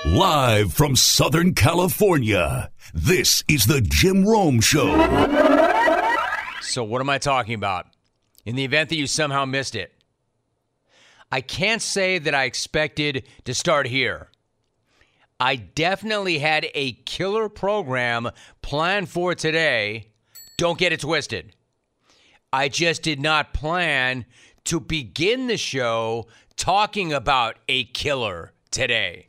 Live from Southern California, this is the Jim Rome Show. So what am I talking about? In the event that you somehow missed it, I can't say that I expected to start here. I definitely had a killer program planned for today. Don't get it twisted. I just did not plan to begin the show talking about a killer today.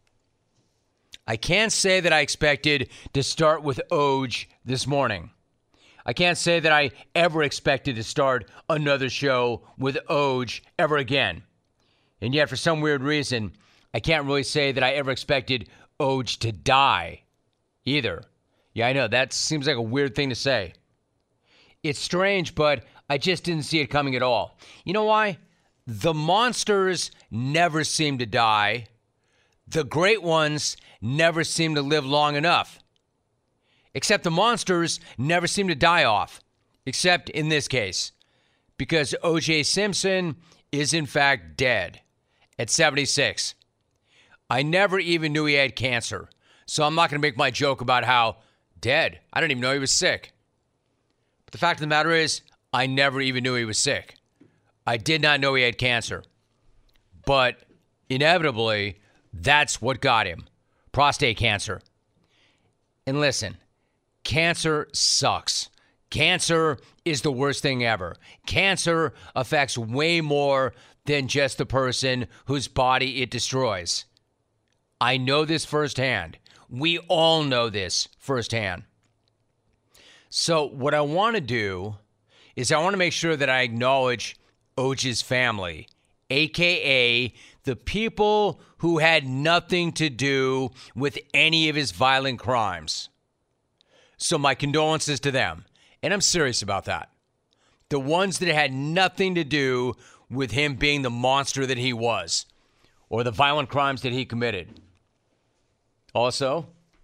I can't say that I expected to start with Oj this morning. I can't say that I ever expected to start another show with Oj ever again. And yet, for some weird reason, I can't really say that I ever expected Oj to die either. Yeah, I know, that seems like a weird thing to say. It's strange, but I just didn't see it coming at all. You know why? The monsters never seem to die. The great ones never seem to live long enough. Except the monsters never seem to die off. Except in this case. Because O.J. Simpson is in fact dead at 76. I never even knew he had cancer. So I'm not going to make my joke about how dead. I didn't even know he was sick. But the fact of the matter is, I never even knew he was sick. I did not know he had cancer. But inevitably, that's what got him. Prostate cancer. And listen, cancer sucks. Cancer is the worst thing ever. Cancer affects way more than just the person whose body it destroys. I know this firsthand. We all know this firsthand. So what I want to do is I want to make sure that I acknowledge Oj's family, a.k.a. the people who had nothing to do with any of his violent crimes. So my condolences to them. And I'm serious about that. The ones that had nothing to do with him being the monster that he was, or the violent crimes that he committed. Also,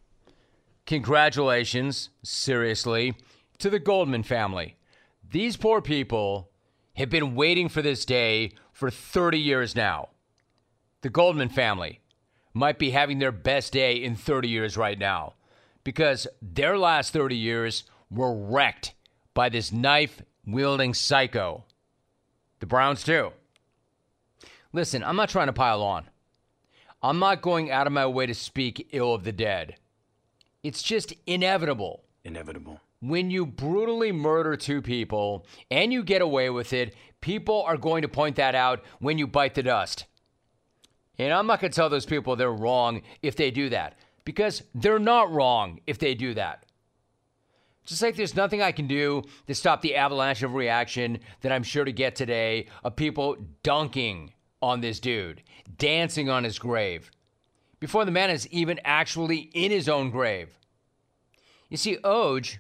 congratulations, seriously, to the Goldman family. These poor people have been waiting for this day for 30 years now. The Goldman family might be having their best day in 30 years right now because their last 30 years were wrecked by this knife-wielding psycho. The Browns too. Listen, I'm not trying to pile on. I'm not going out of my way to speak ill of the dead. It's just inevitable. Inevitable. When you brutally murder two people and you get away with it, people are going to point that out when you bite the dust. And I'm not going to tell those people they're wrong if they do that, because they're not wrong if they do that. Just like there's nothing I can do to stop the avalanche of reaction that I'm sure to get today of people dunking on this dude, dancing on his grave, before the man is even actually in his own grave. You see, Oj,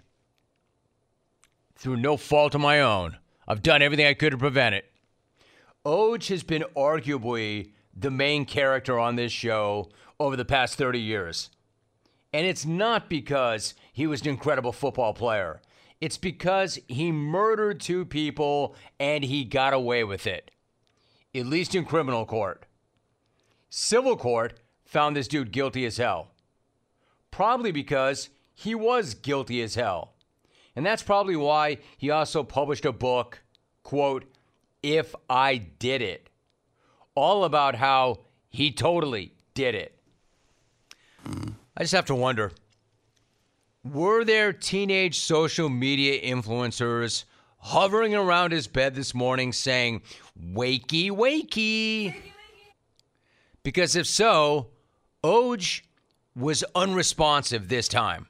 through no fault of my own, I've done everything I could to prevent it. Oj has been arguably the main character on this show over the past 30 years. And it's not because he was an incredible football player. It's because he murdered two people and he got away with it. At least in criminal court. Civil court found this dude guilty as hell. Probably because he was guilty as hell. And that's probably why he also published a book, quote, If I Did It, all about how he totally did it. I just have to wonder, were there teenage social media influencers hovering around his bed this morning saying, wakey, wakey? Because if so, Oj was unresponsive this time.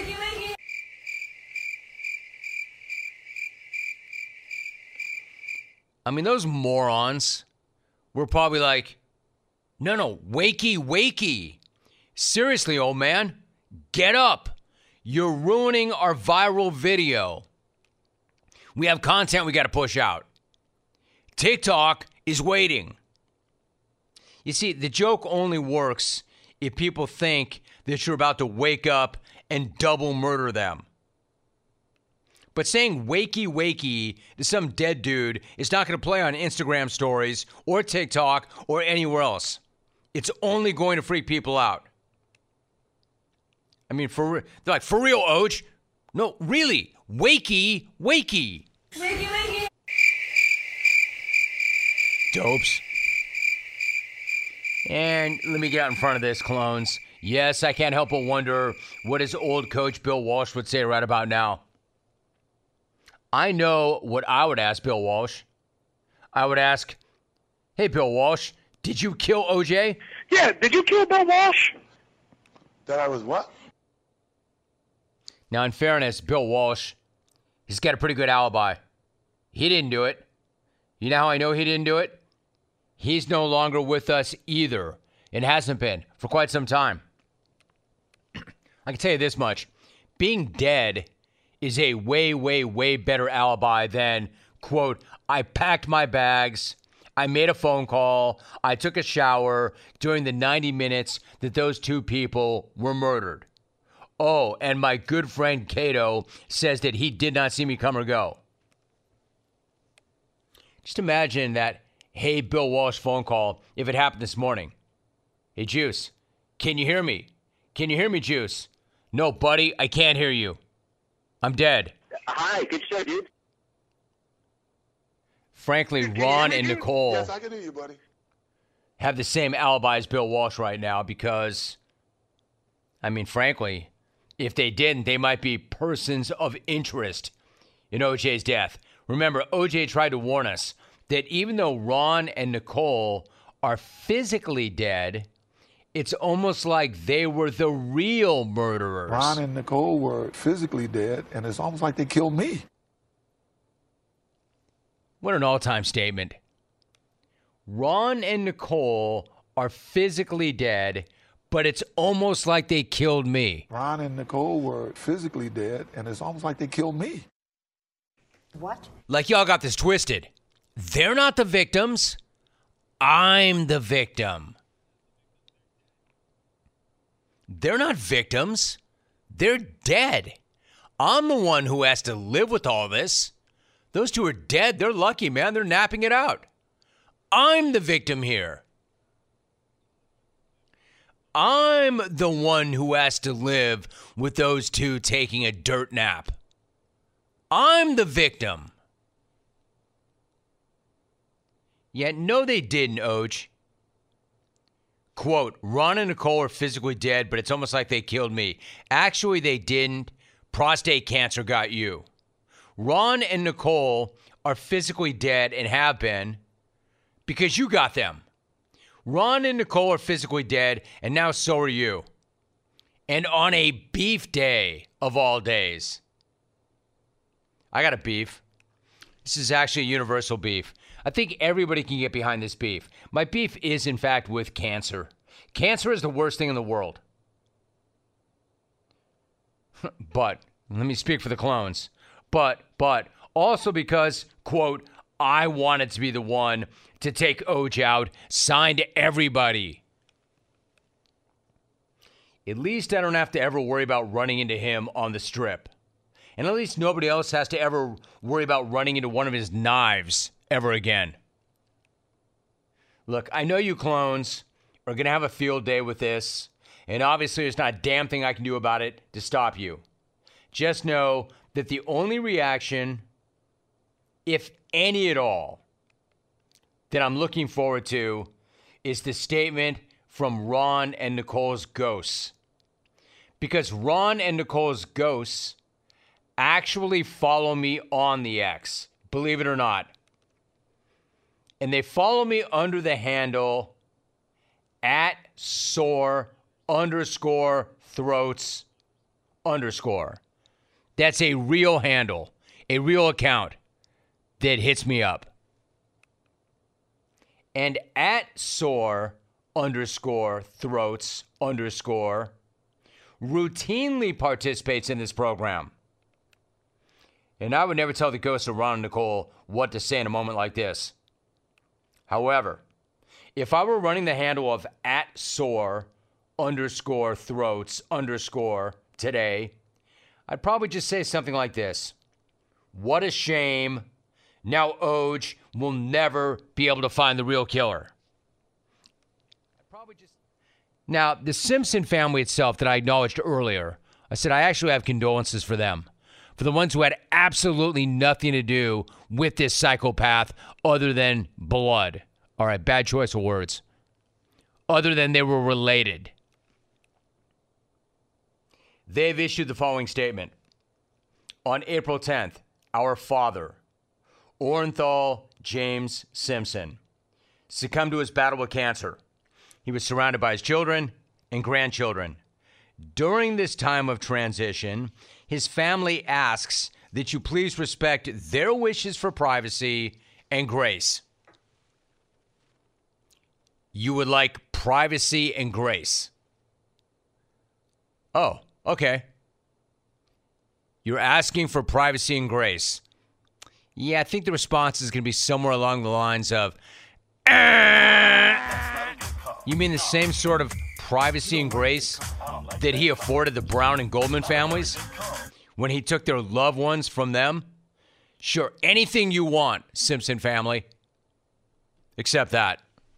I mean, those morons were probably like, no, wakey, wakey. Seriously, old man, get up. You're ruining our viral video. We have content we got to push out. TikTok is waiting. You see, the joke only works if people think that you're about to wake up and double murder them. But saying wakey wakey to some dead dude is not going to play on Instagram stories or TikTok or anywhere else. It's only going to freak people out. I mean, they're like, for real, Oj? No, really. Wakey. Wakey, wakey. Dopes. And let me get out in front of this, clones. Yes, I can't help but wonder what his old coach Bill Walsh would say right about now. I know what I would ask Bill Walsh. I would ask, hey, Bill Walsh, did you kill OJ? Yeah, did you kill Bill Walsh? That I was what? Now, in fairness, Bill Walsh, he's got a pretty good alibi. He didn't do it. You know how I know he didn't do it? He's no longer with us either. It hasn't been for quite some time. I can tell you this much. Being dead is a way, way, way better alibi than, quote, I packed my bags, I made a phone call, I took a shower during the 90 minutes that those two people were murdered. Oh, and my good friend Cato says that he did not see me come or go. Just imagine that, hey, Bill Walsh phone call if it happened this morning. Hey, Juice, can you hear me? Can you hear me, Juice? No, buddy, I can't hear you. I'm dead. Hi, good show, dude. Frankly, Ron and Nicole Yes, I can hear you, buddy. have the same alibi as Bill Walsh right now because, I mean, frankly, if they didn't, they might be persons of interest in OJ's death. Remember, OJ tried to warn us that even though Ron and Nicole are physically dead, it's almost like they were the real murderers. Ron and Nicole were physically dead, and it's almost like they killed me. What an all-time statement. Ron and Nicole are physically dead, but it's almost like they killed me. Ron and Nicole were physically dead, and it's almost like they killed me. What? Like y'all got this twisted. They're not the victims. I'm the victim. They're not victims. They're dead. I'm the one who has to live with all this. Those two are dead. They're lucky, man. They're napping it out. I'm the victim here. I'm the one who has to live with those two taking a dirt nap. I'm the victim. Yet, no, they didn't, Oj. Quote, Ron and Nicole are physically dead, but it's almost like they killed me. Actually, they didn't. Prostate cancer got you. Ron and Nicole are physically dead and have been because you got them. Ron and Nicole are physically dead, and now so are you. And on a beef day of all days. I got a beef. This is actually a universal beef. I think everybody can get behind this beef. My beef is, in fact, with cancer. Cancer is the worst thing in the world. But, let me speak for the clones. But, also because, quote, I wanted to be the one to take Oj out, signed to everybody. At least I don't have to ever worry about running into him on the strip. And at least nobody else has to ever worry about running into one of his knives ever again. Look, I know you clones are going to have a field day with this, and obviously there's not a damn thing I can do about it to stop you. Just know that the only reaction, if any at all, that I'm looking forward to is the statement from Ron and Nicole's ghosts. Because Ron and Nicole's ghosts actually follow me on the X, believe it or not. And they follow me under the handle @sore_throats_. That's a real handle, a real account that hits me up. And @sore_throats_ routinely participates in this program. And I would never tell the ghosts of Ron and Nicole what to say in a moment like this. However, if I were running the handle of @sore_throats_ today, I'd probably just say something like this. What a shame. Now Oj will never be able to find the real killer. Now, the Simpson family itself that I acknowledged earlier, I said I actually have condolences for them, for the ones who had absolutely nothing to do with this psychopath other than blood. All right, bad choice of words. Other than they were related. They've issued the following statement. On April 10th, our father, Orenthal James Simpson, succumbed to his battle with cancer. He was surrounded by his children and grandchildren. During this time of transition, his family asks that you please respect their wishes for privacy and grace. You would like privacy and grace. Oh, okay. You're asking for privacy and grace. Yeah, I think the response is going to be somewhere along the lines of, You mean the same sort of privacy and grace that he afforded the Brown and Goldman families when he took their loved ones from them? Sure, anything you want, Simpson family, except that.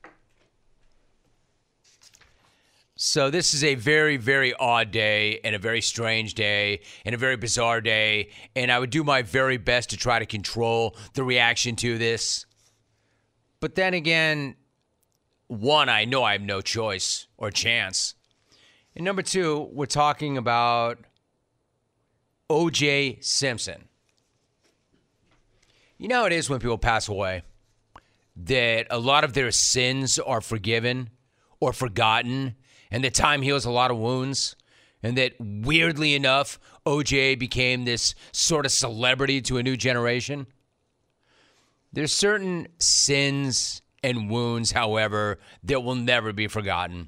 So this is a very, very odd day and a very strange day and a very bizarre day, and I would do my very best to try to control the reaction to this. But then again, one, I know I have no choice or chance. And number two, we're talking about O.J. Simpson. You know how it is when people pass away, that a lot of their sins are forgiven or forgotten, and that time heals a lot of wounds, and that weirdly enough, O.J. became this sort of celebrity to a new generation. There's certain sins and wounds, however, that will never be forgotten.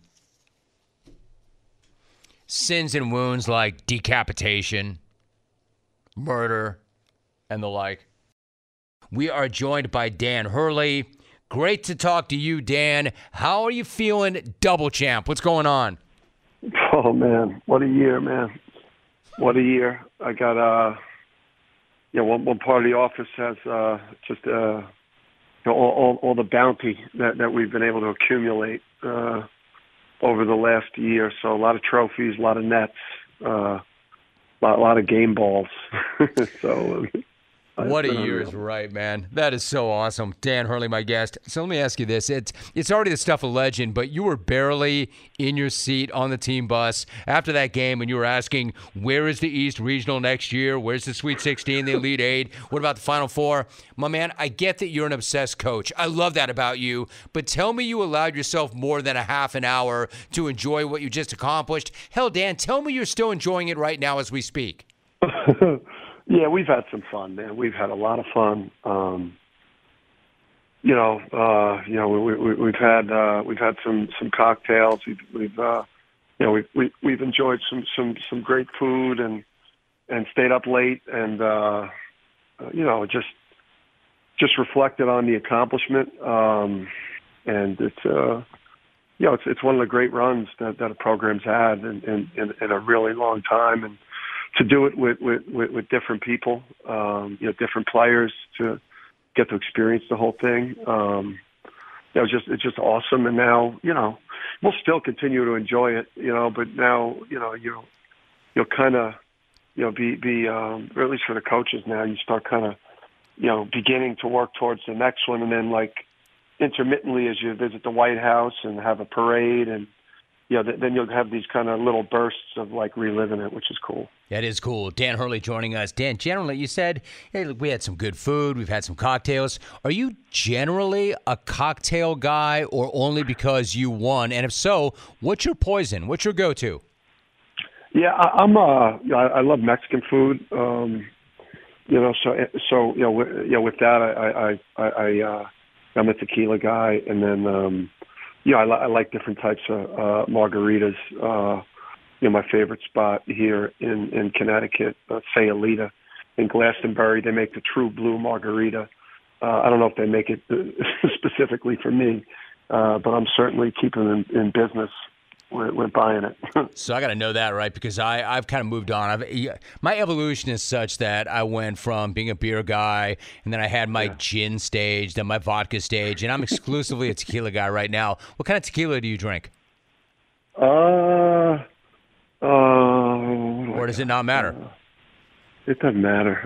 Sins and wounds like decapitation, murder, and the like. We are joined by Dan Hurley. Great to talk to you, Dan. How are you feeling, double champ? What's going on? Oh, man. What a year, man. What a year. I got, one part of the office has just all the bounty that we've been able to accumulate over the last year. So a lot of trophies, a lot of nets, a lot of game balls. So what a year is right, man. That is so awesome. Dan Hurley, my guest. So let me ask you this. It's already the stuff of legend, but you were barely in your seat on the team bus after that game, and you were asking, where is the East Regional next year? Where's the Sweet 16, the Elite Eight? What about the Final Four? My man, I get that you're an obsessed coach. I love that about you, but tell me you allowed yourself more than a half an hour to enjoy what you just accomplished. Hell, Dan, tell me you're still enjoying it right now as we speak. Yeah, we've had some fun, man. We've had a lot of fun. We've had some cocktails. We've enjoyed some great food and stayed up late and just reflected on the accomplishment. And it's one of the great runs that a program's had in a really long time, and to do it with different people, different players, to get to experience the whole thing. It's just awesome. And now, we'll still continue to enjoy it, but now, you'll kind of, be or at least for the coaches now, you start kind of, beginning to work towards the next one. And then like intermittently as you visit the White House and have a parade, and, then you'll have these kind of little bursts of like reliving it, which is cool. That is cool. Dan Hurley joining us. Dan, generally, you said, hey, look, we had some good food. We've had some cocktails. Are you generally a cocktail guy, or only because you won? And if so, what's your poison? What's your go-to? Yeah, I love Mexican food. With that, I'm a tequila guy, and then I like different types of margaritas. My favorite spot here in Connecticut, Sayulita in Glastonbury, they make the True Blue margarita. I don't know if they make it specifically for me, but I'm certainly keeping them in business with buying it. So I got to know that, right? Because I've kind of moved on. My evolution is such that I went from being a beer guy, and then I had my gin stage, then my vodka stage, and I'm exclusively a tequila guy right now. What kind of tequila do you drink? Or does it not matter? It doesn't matter.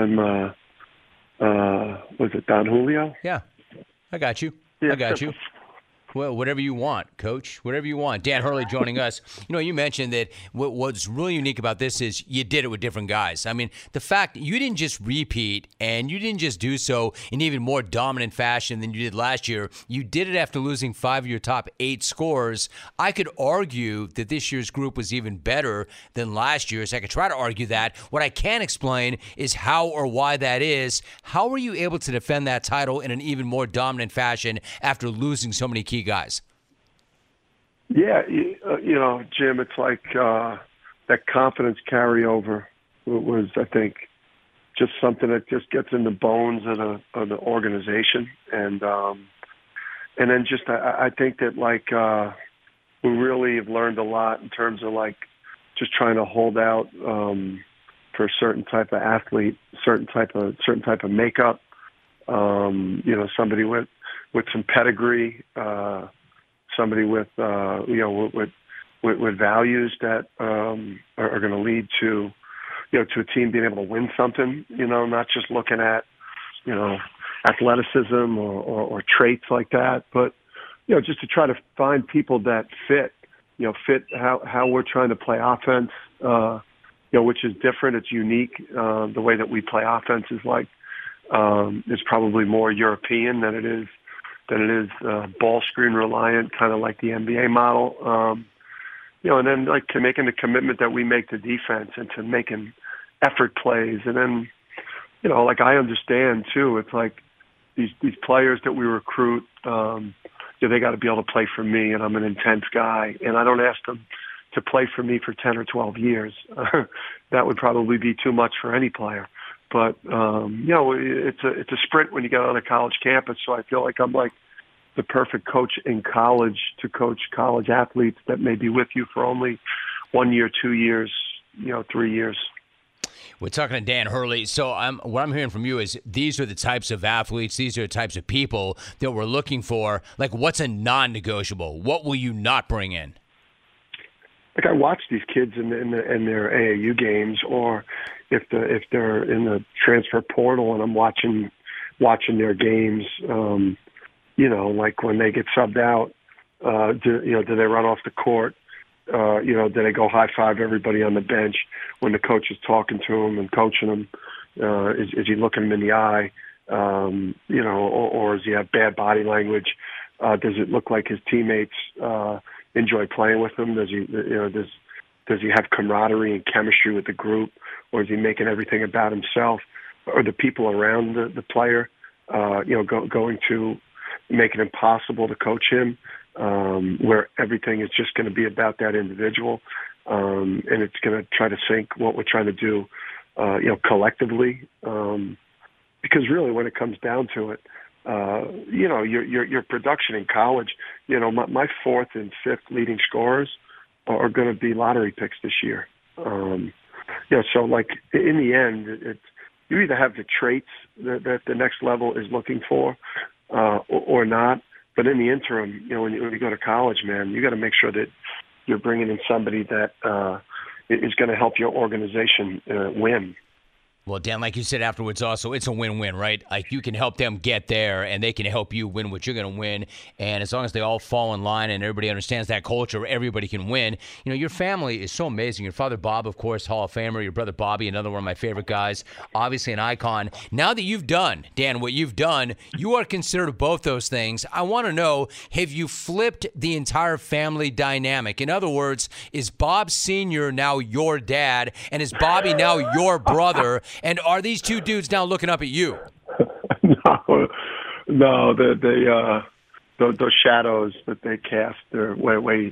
Was it Don Julio? Yeah, I got you. Yeah. I got you. Well, whatever you want, Coach. Whatever you want. Dan Hurley joining us. You mentioned that what's really unique about this is you did it with different guys. I mean, the fact you didn't just repeat and you didn't just do so in even more dominant fashion than you did last year. You did it after losing 5 of your top 8 scorers. I could argue that this year's group was even better than last year's. I could try to argue that. What I can't explain is how or why that is. How were you able to defend that title in an even more dominant fashion after losing so many key guys? Yeah, Jim, it's like that confidence carryover was, I think, just something that just gets in the bones of the organization, and then just I think that we really have learned a lot in terms of just trying to hold out for a certain type of athlete, certain type of makeup, somebody with some pedigree, somebody with values that are going to lead to a team being able to win something. Not just looking at athleticism or traits like that, but just to try to find people that fit how we're trying to play offense. Which is different. It's unique. The way that we play offense is is probably more European than it is ball screen reliant, kind of like the NBA model. And then to making the commitment that we make to defense and to making effort plays. And then, I understand too, it's these players that we recruit, they got to be able to play for me, and I'm an intense guy, and I don't ask them to play for me for 10 or 12 years. That would probably be too much for any player. But, it's a sprint when you get on a college campus. So I feel like I'm the perfect coach in college to coach college athletes that may be with you for only 1 year, 2 years, 3 years. We're talking to Dan Hurley. So what I'm hearing from you is these are the types of athletes, these are the types of people that we're looking for. What's a non-negotiable? What will you not bring in? I watch these kids in their AAU games, or if they're in the transfer portal, and I'm watching their games. When they get subbed out, do they run off the court? Do they go high five everybody on the bench when the coach is talking to them and coaching them? Is he looking them in the eye? Or does he have bad body language? Does it look like his teammates enjoy playing with him? Does he have camaraderie and chemistry with the group, or is he making everything about himself, or the people around the player, going to make it impossible to coach him, where everything is just going to be about that individual, and it's going to try to sync what we're trying to do, collectively, because really when it comes down to it, your production in college, my fourth and fifth leading scorers are going to be lottery picks this year. So in the end, it's, you either have the traits that the next level is looking for, or not. But in the interim, when you go to college, man, you got to make sure that you're bringing in somebody that is going to help your organization win. Well, Dan, like you said afterwards also, it's a win-win, right? You can help them get there, and they can help you win what you're going to win. And as long as they all fall in line and everybody understands that culture, everybody can win. Your family is so amazing. Your father, Bob, of course, Hall of Famer. Your brother, Bobby, another one of my favorite guys, obviously an icon. Now that you've done, Dan, what you've done, you are considered both those things. I want to know, have you flipped the entire family dynamic? In other words, is Bob Sr. now your dad, and is Bobby now your brother? And are these two dudes now looking up at you? No, those shadows that they cast, they're way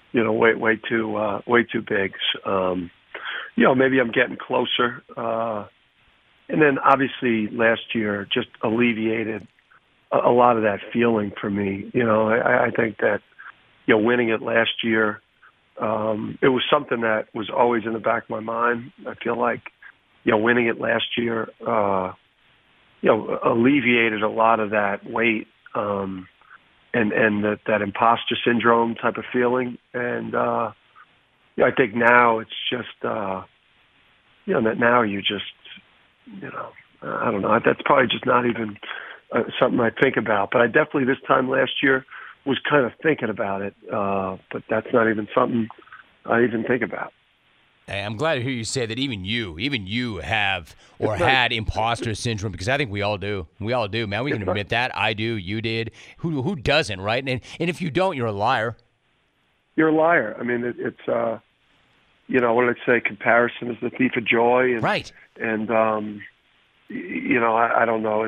too big. Maybe I'm getting closer. And then obviously last year just alleviated a lot of that feeling for me. I think that, winning it last year, it was something that was always in the back of my mind. I feel like, winning it last year, alleviated a lot of that weight. that imposter syndrome type of feeling. And I think now it's just that now you just I don't know. That's probably just not even something I think about. But I definitely this time last year was kind of thinking about it. But that's not even something I even think about. Hey, I'm glad to hear you say that even you have or had imposter syndrome, because I think we all do. We all do, man. We can admit that. I do. You did. Who doesn't, right? And if you don't, you're a liar. You're a liar. I mean, it's what did I say? Comparison is the thief of joy. And, right. And I don't know.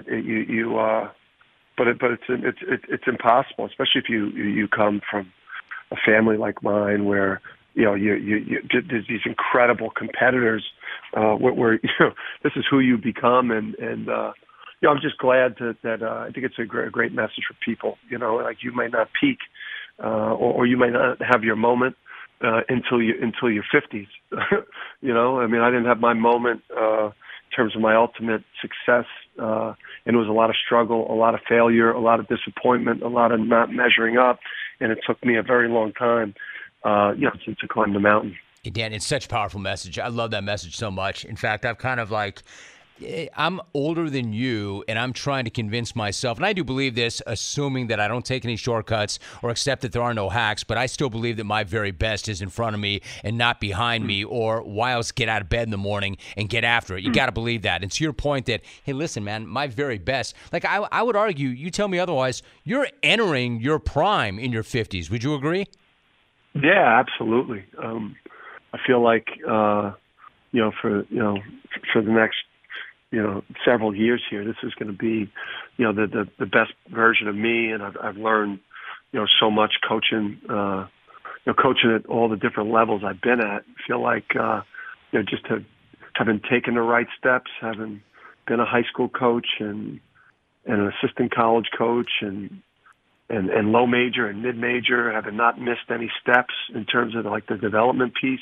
But it's impossible, especially if you come from a family like mine where. There's these incredible competitors where this is who you become, and I'm just glad that I think it's a great message for people. Like you might not peak, or you might not have your moment until your 50s. I mean, I didn't have my moment in terms of my ultimate success, and it was a lot of struggle, a lot of failure, a lot of disappointment, a lot of not measuring up, and it took me a very long time. To climb the mountain. Hey, Dan, it's such a powerful message. I love that message so much. In fact, I've kind of I'm older than you, and I'm trying to convince myself, and I do believe this, assuming that I don't take any shortcuts or accept that there are no hacks, but I still believe that my very best is in front of me and not behind me, or why else get out of bed in the morning and get after it. You got to believe that. And to your point that, hey, listen, man, my very best, I would argue, you tell me otherwise, you're entering your prime in your 50s. Would you agree? Yeah, absolutely. I feel like for the next several years here, this is going to be the best version of me, and I've learned so much coaching coaching at all the different levels I've been at. I feel like just having taken the right steps, having been a high school coach and an assistant college coach and low major and mid major, having not missed any steps in terms of the development piece.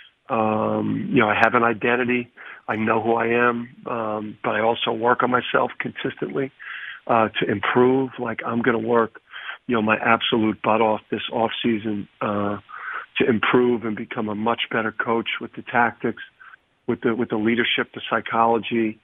I have an identity. I know who I am, but I also work on myself consistently to improve. I'm going to work, my absolute butt off this off season to improve and become a much better coach with the tactics, with the leadership, the psychology.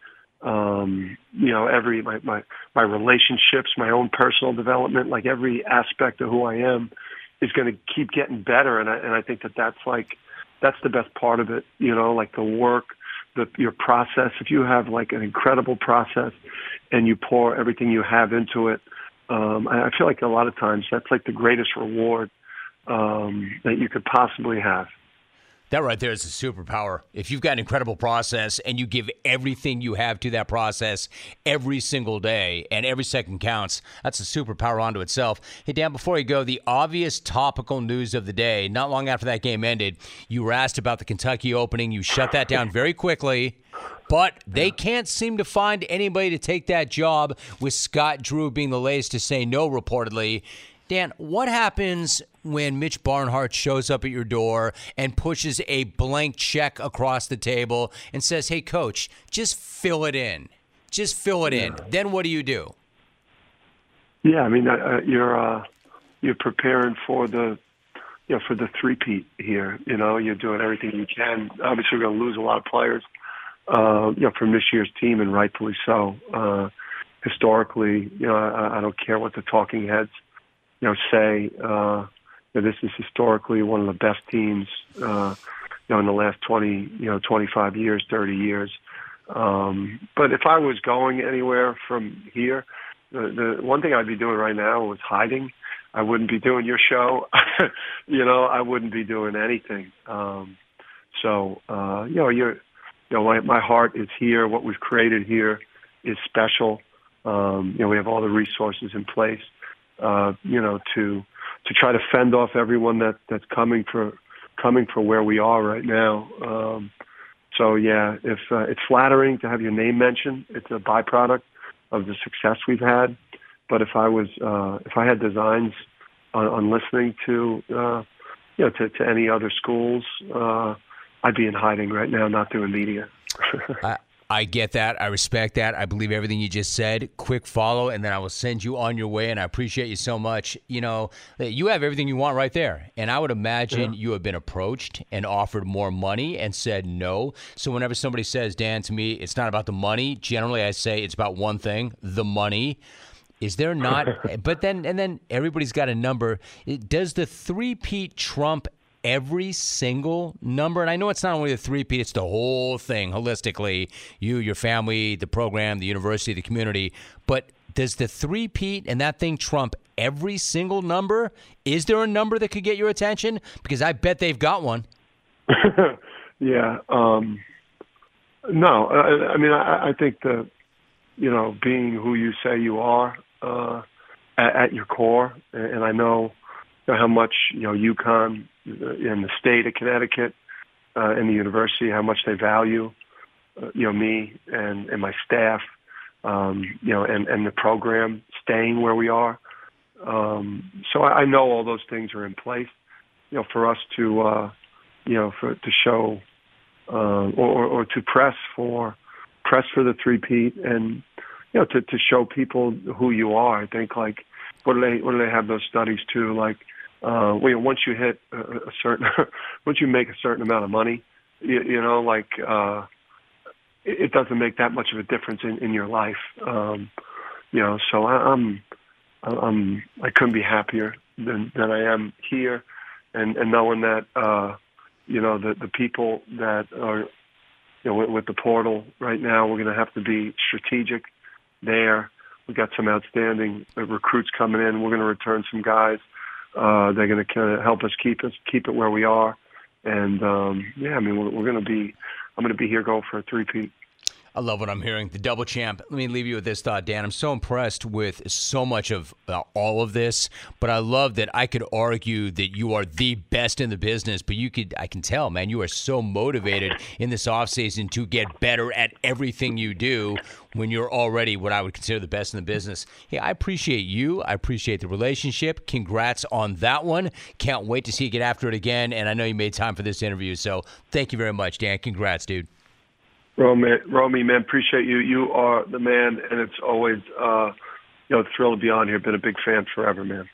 My relationships, my own personal development, every aspect of who I am is going to keep getting better. And I think that's the best part of it, the work, your process. If you have an incredible process and you pour everything you have into it, I feel like a lot of times that's the greatest reward that you could possibly have. That right there is a superpower. If you've got an incredible process and you give everything you have to that process every single day and every second counts, that's a superpower unto itself. Hey, Dan, before you go, the obvious topical news of the day, not long after that game ended, you were asked about the Kentucky opening. You shut that down very quickly. But they can't seem to find anybody to take that job, with Scott Drew being the latest to say no, reportedly. Dan, what happens when Mitch Barnhart shows up at your door and pushes a blank check across the table and says, hey, Coach, just fill it in. Just fill it in. Then what do you do? Yeah, I mean, you're preparing for the three-peat here. You're doing everything you can. Obviously, we're going to lose a lot of players, from this year's team, and rightfully so. Historically, I don't care what the talking heads say. This is historically one of the best teams, in the last 25 years, 30 years. But if I was going anywhere from here, the one thing I'd be doing right now was hiding. I wouldn't be doing your show. I wouldn't be doing anything. My heart is here. What we've created here is special. We have all the resources in place. To try to fend off everyone that's coming for where we are right now. If it's flattering to have your name mentioned, it's a byproduct of the success we've had. But if I had designs on listening to any other schools, I'd be in hiding right now, not doing media. I get that. I respect that. I believe everything you just said. Quick follow, and then I will send you on your way, and I appreciate you so much. You know, you have everything you want right there, and I would imagine you have been approached and offered more money and said no. So whenever somebody says, Dan, to me, it's not about the money, generally I say it's about one thing, the money. Is there not? But then everybody's got a number. Does the three-peat trump every single number? And I know it's not only the three-peat, it's the whole thing holistically. You, your family, the program, the university, the community. But does the three-peat and that thing trump every single number? Is there a number that could get your attention? Because I bet they've got one. Yeah. No, I mean, I think that, you know, being who you say you are at your core, and I know how much, you know, UConn in the state of Connecticut and the university, how much they value, you know, me and my staff, you know, and the program staying where we are. So I know all those things are in place, you know, for us to, you know, to show or to press for the three-peat and, you know, to show people who you are. I think, like, what do they have those studies too? Like, well, you know, once you hit a certain, once you make a certain amount of money, you know, like, it doesn't make that much of a difference in your life. You know, so I couldn't be happier than I am here, and knowing that, you know, the people that are, you know, with the portal right now, we're going to have to be strategic there. We got some outstanding recruits coming in. We're going to return some guys. They're going to kind of help us keep it where we are. And yeah, I mean, I'm going to be here going for a three-peat. I love what I'm hearing. The double champ. Let me leave you with this thought, Dan. I'm so impressed with so much of all of this, but I love that I could argue that you are the best in the business, but I can tell, man, you are so motivated in this offseason to get better at everything you do when you're already what I would consider the best in the business. Hey, I appreciate you. I appreciate the relationship. Congrats on that one. Can't wait to see you get after it again, and I know you made time for this interview, so thank you very much, Dan. Congrats, dude. Romy, man, appreciate you. You are the man, and it's always, you know, thrilled to be on here. Been a big fan forever, man.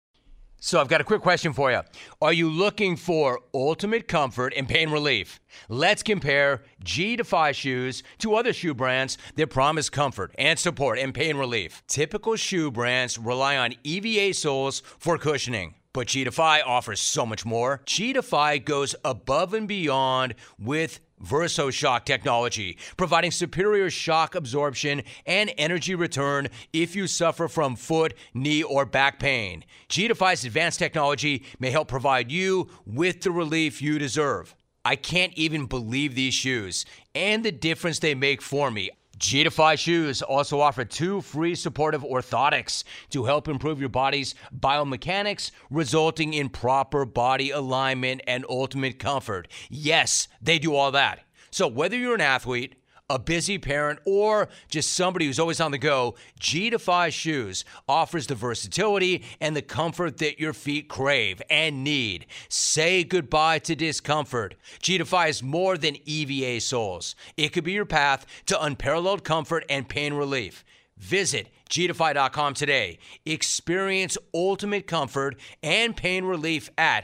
So I've got a quick question for you. Are you looking for ultimate comfort and pain relief? Let's compare G-Defy shoes to other shoe brands that promise comfort and support and pain relief. Typical shoe brands rely on EVA soles for cushioning, but G-Defy offers so much more. G-Defy goes above and beyond with VersoShock technology, providing superior shock absorption and energy return if you suffer from foot, knee, or back pain. G-Defy's advanced technology may help provide you with the relief you deserve. I can't even believe these shoes and the difference they make for me. G-Defy shoes also offer 2 free supportive orthotics to help improve your body's biomechanics, resulting in proper body alignment and ultimate comfort. Yes, they do all that. So whether you're an athlete, a busy parent, or just somebody who's always on the go, G-Defy shoes offers the versatility and the comfort that your feet crave and need. Say goodbye to discomfort. G-Defy is more than EVA soles. It could be your path to unparalleled comfort and pain relief. Visit gdefy.com today. Experience ultimate comfort and pain relief at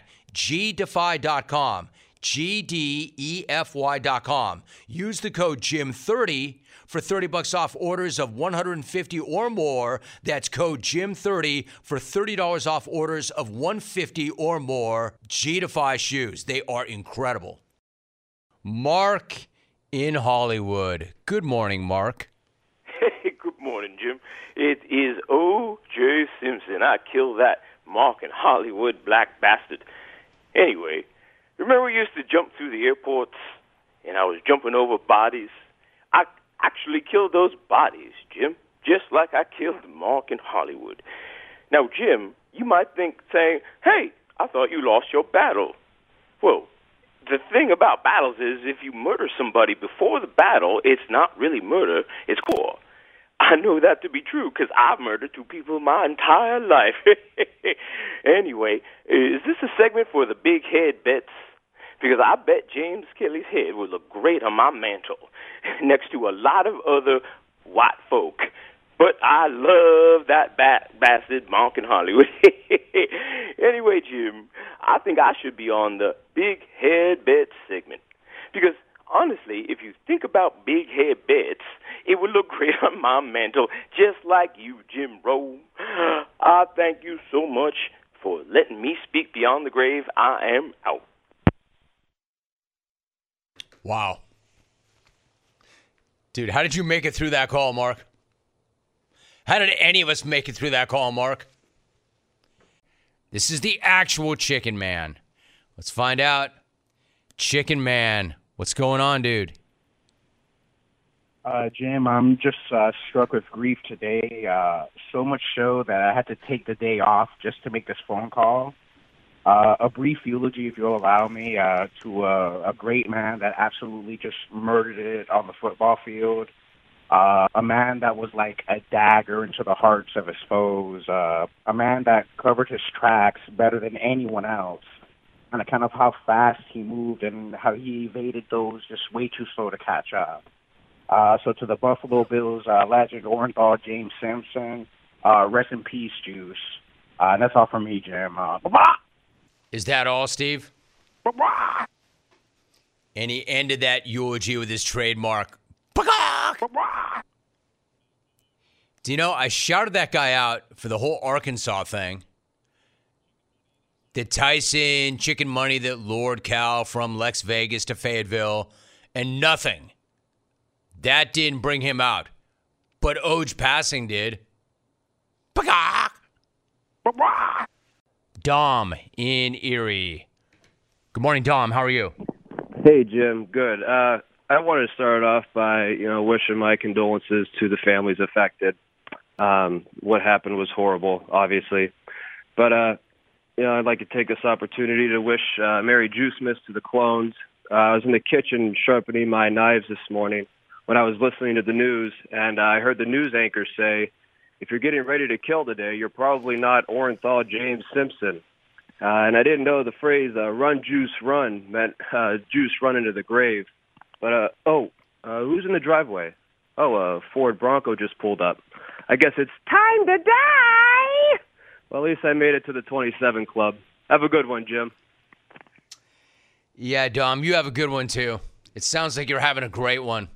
gdefy.com. GDEFY.com. Use the code JIM30 for $30 off orders of $150 or more. That's code JIM30 for $30 off orders of $150 or more. G-Defy shoes. They are incredible. Mark in Hollywood. Good morning, Mark. Hey, good morning, Jim. It is O.J. Simpson. I killed that Mark in Hollywood black bastard. Anyway, remember we used to jump through the airports, and I was jumping over bodies? I actually killed those bodies, Jim, just like I killed Mark in Hollywood. Now, Jim, you might think, saying, hey, I thought you lost your battle. Well, the thing about battles is if you murder somebody before the battle, it's not really murder, it's war. I know that to be true because I've murdered 2 people my entire life. Anyway, is this a segment for the big head bets? because I bet James Kelly's head would look great on my mantle next to a lot of other white folk. But I love that bastard Monk in Hollywood. Anyway, Jim, I think I should be on the big head bet segment. Because, honestly, if you think about big head bets, it would look great on my mantle, just like you, Jim Rowe. I thank you so much for letting me speak beyond the grave. I am out. Wow. Dude, how did you make it through that call, Mark? How did any of us make it through that call, Mark? This is the actual Chicken Man. Let's find out. Chicken Man, what's going on, dude? Jim, I'm just struck with grief today. So much so that I had to take the day off just to make this phone call. A brief eulogy, if you'll allow me, to a great man that absolutely just murdered it on the football field. A man that was like a dagger into the hearts of his foes. A man that covered his tracks better than anyone else. And kind of how fast he moved and how he evaded those just way too slow to catch up. So to the Buffalo Bills legend Orenthal James Simpson, rest in peace, Juice. And that's all from me, Jim. Is that all, Steve? And he ended that eulogy with his trademark. Do you know, I shouted that guy out for the whole Arkansas thing. The Tyson chicken money that lured Cal from Lex Vegas to Fayetteville, and nothing. That didn't bring him out. But Oj passing did. Dom in Erie. Good morning, Dom. How are you? Hey, Jim. Good. I wanted to start off by, wishing my condolences to the families affected. What happened was horrible, obviously. But, I'd like to take this opportunity to wish Merry Juicemas to the clones. I was in the kitchen sharpening my knives this morning when I was listening to the news, and I heard the news anchor say, if you're getting ready to kill today, you're probably not Orenthal James Simpson. And I didn't know the phrase, run, juice, run, meant juice run into the grave. But, who's in the driveway? Oh, a Ford Bronco just pulled up. I guess it's time to die! Well, at least I made it to the 27 Club. Have a good one, Jim. Yeah, Dom, you have a good one, too. It sounds like you're having a great one.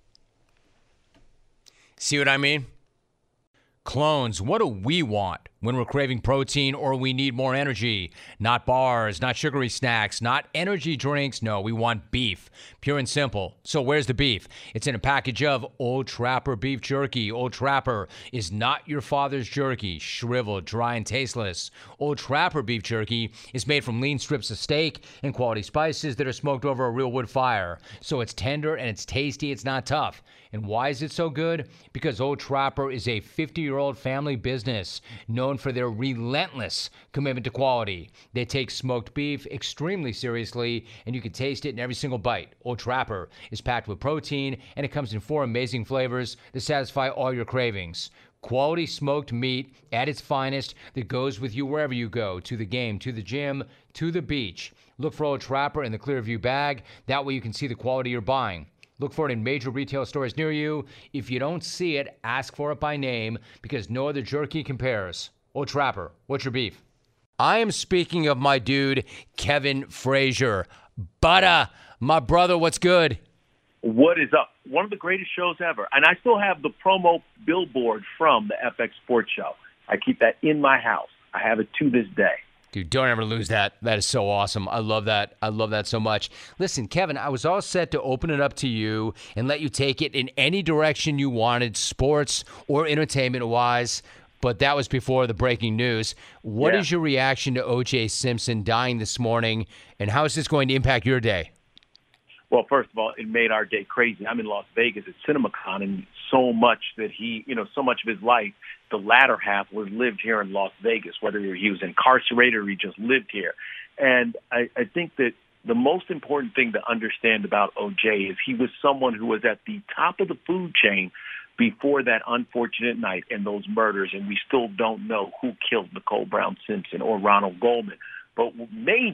See what I mean? Clones, what do we want when we're craving protein or we need more energy? Not bars, not sugary snacks, not energy drinks. No, we want beef. Pure and simple. So where's the beef? It's in a package of Old Trapper beef jerky. Old Trapper is not your father's jerky, shriveled, dry, and tasteless. Old Trapper beef jerky is made from lean strips of steak and quality spices that are smoked over a real wood fire. So it's tender and it's tasty. It's not tough. And why is it so good? Because Old Trapper is a 50-year-old family business known for their relentless commitment to quality. They take smoked beef extremely seriously, and you can taste it in every single bite. Old Trapper is packed with protein, and it comes in 4 amazing flavors to satisfy all your cravings. Quality smoked meat at its finest that goes with you wherever you go, to the game, to the gym, to the beach. Look for Old Trapper in the Clearview bag. That way you can see the quality you're buying. Look for it in major retail stores near you. If you don't see it, ask for it by name because no other jerky compares. Old Trapper, what's your beef? I am speaking of my dude, Kevin Frazier. Butter, my brother, what's good? What is up? One of the greatest shows ever. And I still have the promo billboard from the FX Sports Show. I keep that in my house. I have it to this day. Dude, don't ever lose that. That is so awesome. I love that. I love that so much. Listen, Kevin, I was all set to open it up to you and let you take it in any direction you wanted, sports or entertainment-wise, but that was before the breaking news. What is your reaction to O.J. Simpson dying this morning, and how is this going to impact your day? Well, first of all, it made our day crazy. I'm in Las Vegas at CinemaCon, and so much that so much of his life, the latter half was lived here in Las Vegas, whether he was incarcerated or he just lived here. And I think that the most important thing to understand about O.J. is he was someone who was at the top of the food chain before that unfortunate night and those murders, and we still don't know who killed Nicole Brown Simpson or Ronald Goldman. But maybe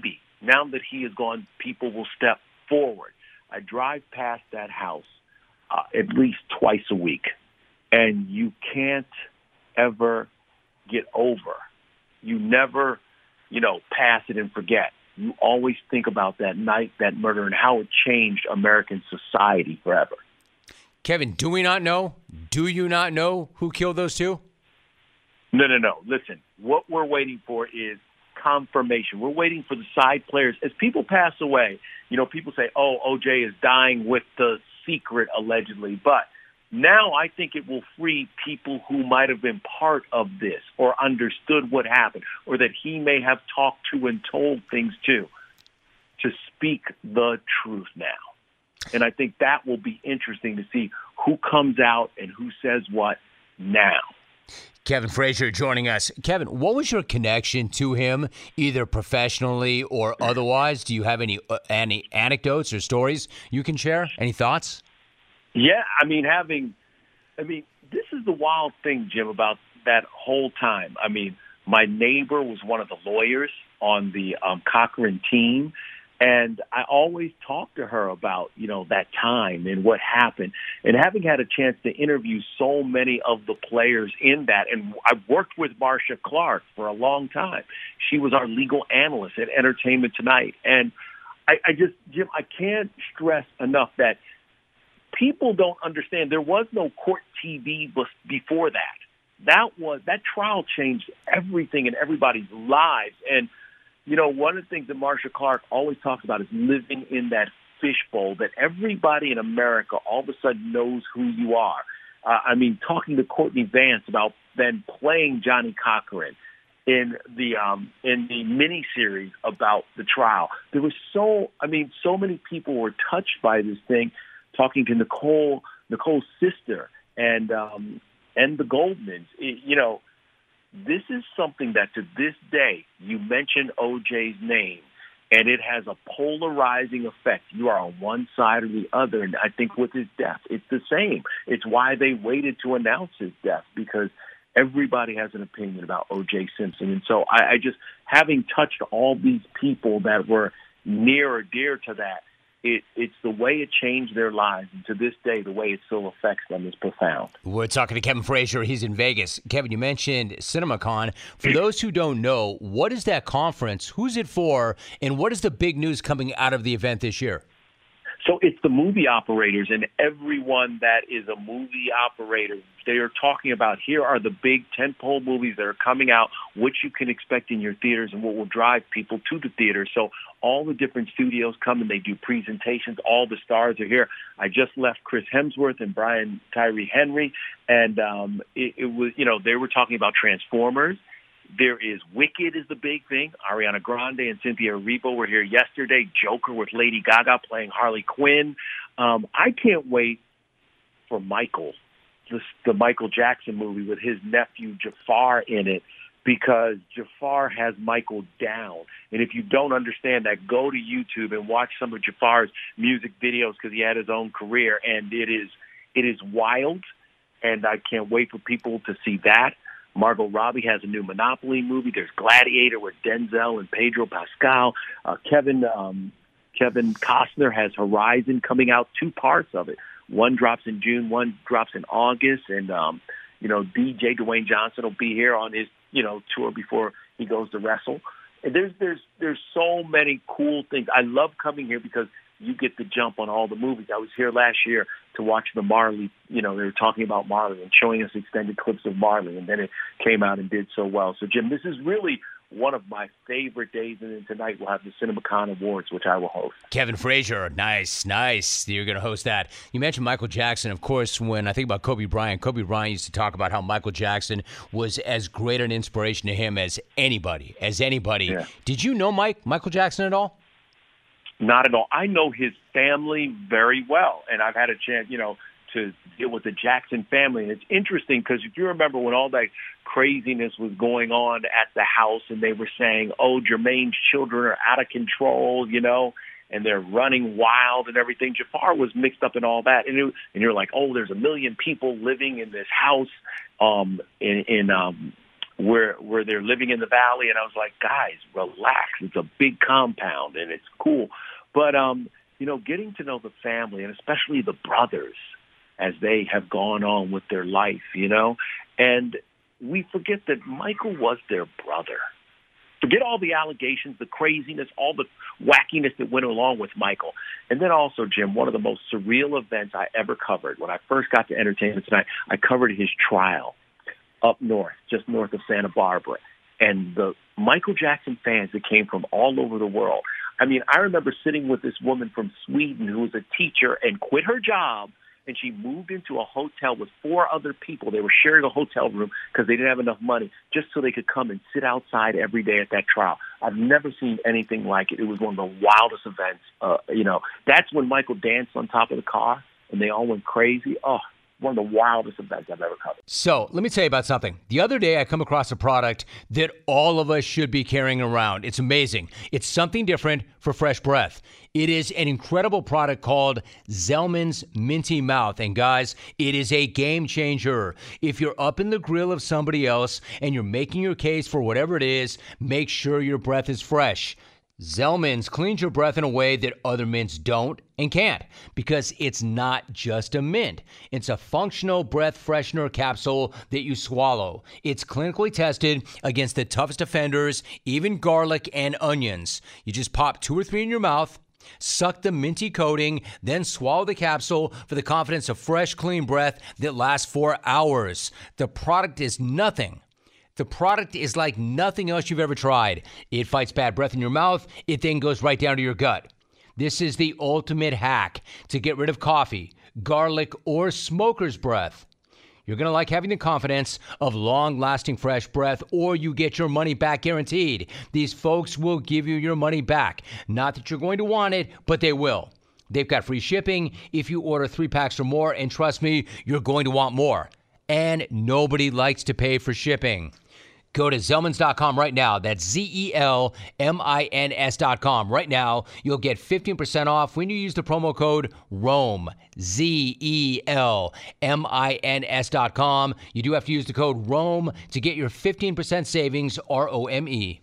now that he is gone, people will step forward. I drive past that house at least twice a week, and you can't ever get over. You never, pass it and forget. You always think about that night, that murder, and how it changed American society forever. Kevin, do we not know? Do you not know who killed those two? No. Listen, what we're waiting for is confirmation. We're waiting for the side players. As people pass away, people say, oh, O.J. is dying with the secret, allegedly. But now I think it will free people who might have been part of this or understood what happened or that he may have talked to and told things to speak the truth now. And I think that will be interesting to see who comes out and who says what now. Kevin Frazier joining us. Kevin, what was your connection to him, either professionally or otherwise? Do you have any anecdotes or stories you can share? Any thoughts? Yeah, this is the wild thing, Jim, about that whole time. My neighbor was one of the lawyers on the Cochran team, and I always talked to her about, that time and what happened. And having had a chance to interview so many of the players in that, and I worked with Marcia Clark for a long time. She was our legal analyst at Entertainment Tonight. And Jim, I can't stress enough that people don't understand there was no court TV before that. That trial changed everything in everybody's lives. And one of the things that Marcia Clark always talks about is living in that fishbowl, that everybody in America all of a sudden knows who you are. Talking to Courtney Vance about then playing Johnny Cochran in the miniseries about the trial. There was so many people were touched by this thing. Talking to Nicole's sister and the Goldmans, this is something that to this day, you mention O.J.'s name, and it has a polarizing effect. You are on one side or the other, and I think with his death, it's the same. It's why they waited to announce his death, because everybody has an opinion about O.J. Simpson. And so I just, having touched all these people that were near or dear to that, it's the way it changed their lives. And to this day, the way it still affects them is profound. We're talking to Kevin Frazier. He's in Vegas. Kevin, you mentioned CinemaCon. For those who don't know, what is that conference? Who's it for? And what is the big news coming out of the event this year? So it's the movie operators, and everyone that is a movie operator, they are talking about here are the big tentpole movies that are coming out, what you can expect in your theaters and what will drive people to the theater. So all the different studios come and they do presentations. All the stars are here. I just left Chris Hemsworth and Brian Tyree Henry, and it was, they were talking about Transformers. There is Wicked is the big thing. Ariana Grande and Cynthia Erivo were here yesterday. Joker with Lady Gaga playing Harley Quinn. I can't wait for Michael, the Michael Jackson movie with his nephew Jafar in it, because Jafar has Michael down. And if you don't understand that, go to YouTube and watch some of Jafar's music videos, because he had his own career, and it is wild. And I can't wait for people to see that. Margot Robbie has a new Monopoly movie. There's Gladiator with Denzel and Pedro Pascal. Kevin Costner has Horizon coming out, 2 parts of it. One drops in June, one drops in August. And, DJ Dwayne Johnson will be here on his, tour before he goes to wrestle. And there's so many cool things. I love coming here because you get the jump on all the movies. I was here last year to watch the Marley. They were talking about Marley and showing us extended clips of Marley, and then it came out and did so well. So, Jim, this is really one of my favorite days, and then tonight we'll have the CinemaCon Awards, which I will host. Kevin Frazier, nice. You're going to host that. You mentioned Michael Jackson. Of course, when I think about Kobe Bryant used to talk about how Michael Jackson was as great an inspiration to him as anybody. Yeah. Did you know Michael Jackson at all? Not at all. I know his family very well, and I've had a chance, to deal with the Jackson family. And it's interesting because if you remember when all that craziness was going on at the house and they were saying, oh, Jermaine's children are out of control, and they're running wild and everything. Jafar was mixed up in all that. And you're like, oh, there's 1 million people living in this house in where they're living in the valley, and I was like, guys, relax. It's a big compound and it's cool. But getting to know the family, and especially the brothers as they have gone on with their life, and we forget that Michael was their brother. Forget all the allegations, the craziness, all the wackiness that went along with Michael. And then also, Jim, one of the most surreal events I ever covered, when I first got to Entertainment Tonight, I covered his trial up north, just north of Santa Barbara. And the Michael Jackson fans that came from all over the world. I mean, I remember sitting with this woman from Sweden who was a teacher and quit her job, and she moved into a hotel with 4 other people. They were sharing a hotel room because they didn't have enough money, just so they could come and sit outside every day at that trial. I've never seen anything like it. It was one of the wildest events. That's when Michael danced on top of the car, and they all went crazy. Oh, one of the wildest events I've ever covered. So let me tell you about something. The other day, I come across a product that all of us should be carrying around. It's amazing. It's something different for fresh breath. It is an incredible product called Zellman's Minty Mouth. And guys, it is a game changer. If you're up in the grill of somebody else and you're making your case for whatever it is, make sure your breath is fresh. Zellman's cleans your breath in a way that other mints don't and can't, because it's not just a mint. It's a functional breath freshener capsule that you swallow. It's clinically tested against the toughest offenders, even garlic and onions. You just pop 2 or 3 in your mouth, suck the minty coating, then swallow the capsule for the confidence of fresh, clean breath that lasts for hours. The product is nothing. The product is like nothing else you've ever tried. It fights bad breath in your mouth. It then goes right down to your gut. This is the ultimate hack to get rid of coffee, garlic, or smoker's breath. You're going to like having the confidence of long-lasting fresh breath, or you get your money back guaranteed. These folks will give you your money back. Not that you're going to want it, but they will. They've got free shipping if you order 3 packs or more, and trust me, you're going to want more. And nobody likes to pay for shipping. Go to Zellmans.com right now. That's Zellmins.com. Right now, you'll get 15% off when you use the promo code ROME. Zellmins.com. You do have to use the code ROME to get your 15% savings, ROME.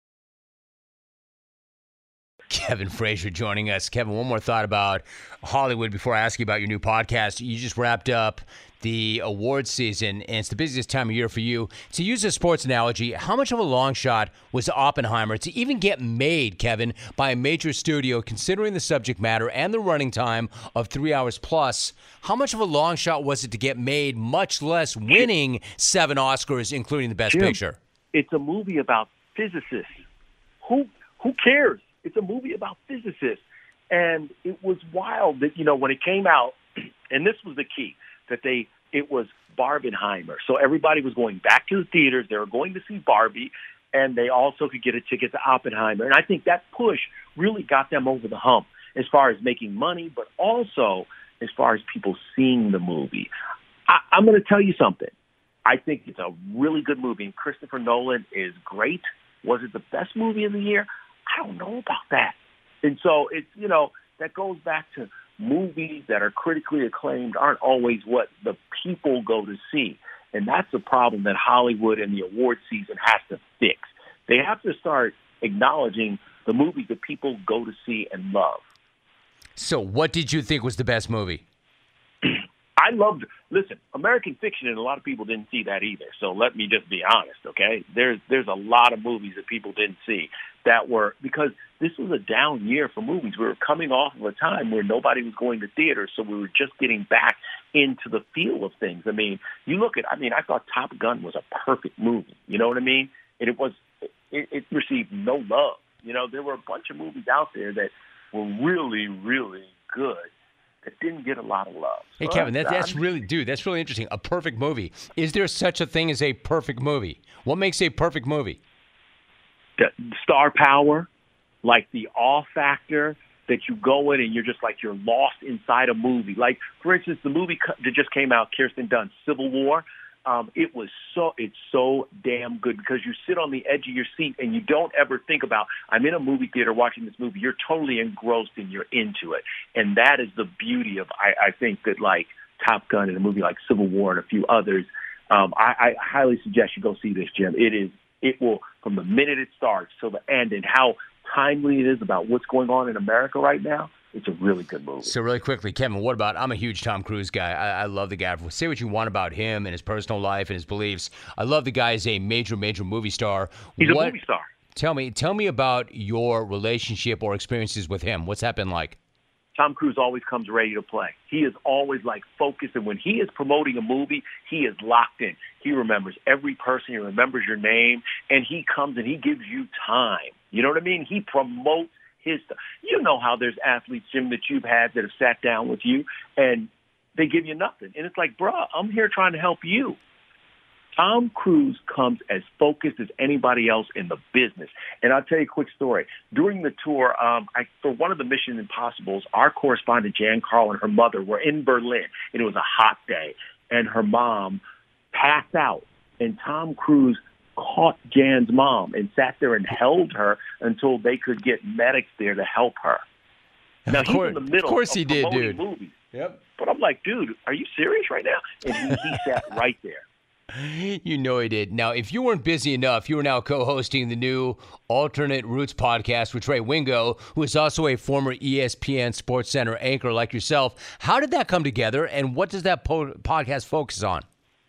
Kevin Frazier joining us. Kevin, one more thought about Hollywood before I ask you about your new podcast. You just wrapped up the awards season, and it's the busiest time of year for you. To use a sports analogy, how much of a long shot was Oppenheimer to even get made, Kevin, by a major studio, considering the subject matter and the running time of 3 hours plus? How much of a long shot was it to get made, much less winning 7 Oscars, including the Best Picture? It's a movie about physicists. Who cares? It's a movie about physicists. And it was wild that, when it came out, and this was the key, that it was Barbenheimer. So everybody was going back to the theaters. They were going to see Barbie, and they also could get a ticket to Oppenheimer. And I think that push really got them over the hump as far as making money, but also as far as people seeing the movie. I'm going to tell you something. I think it's a really good movie, and Christopher Nolan is great. Was it the best movie of the year? I don't know about that. And so it's, that goes back to movies that are critically acclaimed aren't always what the people go to see. And that's the problem that Hollywood and the award season has to fix. They have to start acknowledging the movies that people go to see and love. So what did you think was the best movie? Listen, American Fiction, and a lot of people didn't see that either. So let me just be honest, okay? There's a lot of movies that people didn't see that were, because this was a down year for movies. We were coming off of a time where nobody was going to theaters, so we were just getting back into the feel of things. I mean, I thought Top Gun was a perfect movie. You know what I mean? And it received no love. There were a bunch of movies out there that were really, really good that didn't get a lot of love. Hey, Kevin, that's really interesting. A perfect movie. Is there such a thing as a perfect movie? What makes a perfect movie? The star power, like the awe factor that you go in and you're just like you're lost inside a movie. Like, for instance, the movie that just came out, Kirsten Dunst, Civil War. It's so damn good because you sit on the edge of your seat and you don't ever think about, I'm in a movie theater watching this movie. You're totally engrossed and you're into it. And that is the beauty of, I think that like Top Gun and a movie like Civil War and a few others, I highly suggest you go see this, Jim. It will, from the minute it starts till the end, and how timely it is about what's going on in America right now. It's a really good movie. So really quickly, Kevin, what about, I'm a huge Tom Cruise guy. I love the guy. Say what you want about him and his personal life and his beliefs. I love the guy as a major movie star. He's a movie star. Tell me about your relationship or experiences with him. What's that been like? Tom Cruise always comes ready to play. He is always like focused, and when he is promoting a movie, he is locked in. He remembers every person, he remembers your name, and he comes and he gives you time. You know what I mean? He promotes his stuff. You know how there's athletes, Jim, that you've had that have sat down with you and they give you nothing. And it's like, bruh, I'm here trying to help you. Tom Cruise comes as focused as anybody else in the business. And I'll tell you a quick story. During the tour, for one of the Mission Impossibles, our correspondent, Jan Carl, and her mother were in Berlin, and it was a hot day, and her mom passed out, and Tom Cruise caught Jan's mom and sat there and held her until they could get medics there to help her. Now, he's in the middle of he did, dude. Movies. Yep. But I'm like, dude, are you serious right now? And he sat right there. You know he did. Now, if you weren't busy enough, you are now co-hosting the new Alternate Roots podcast with Trey Wingo, who is also a former ESPN SportsCenter anchor like yourself. How did that come together, and what does that podcast focus on?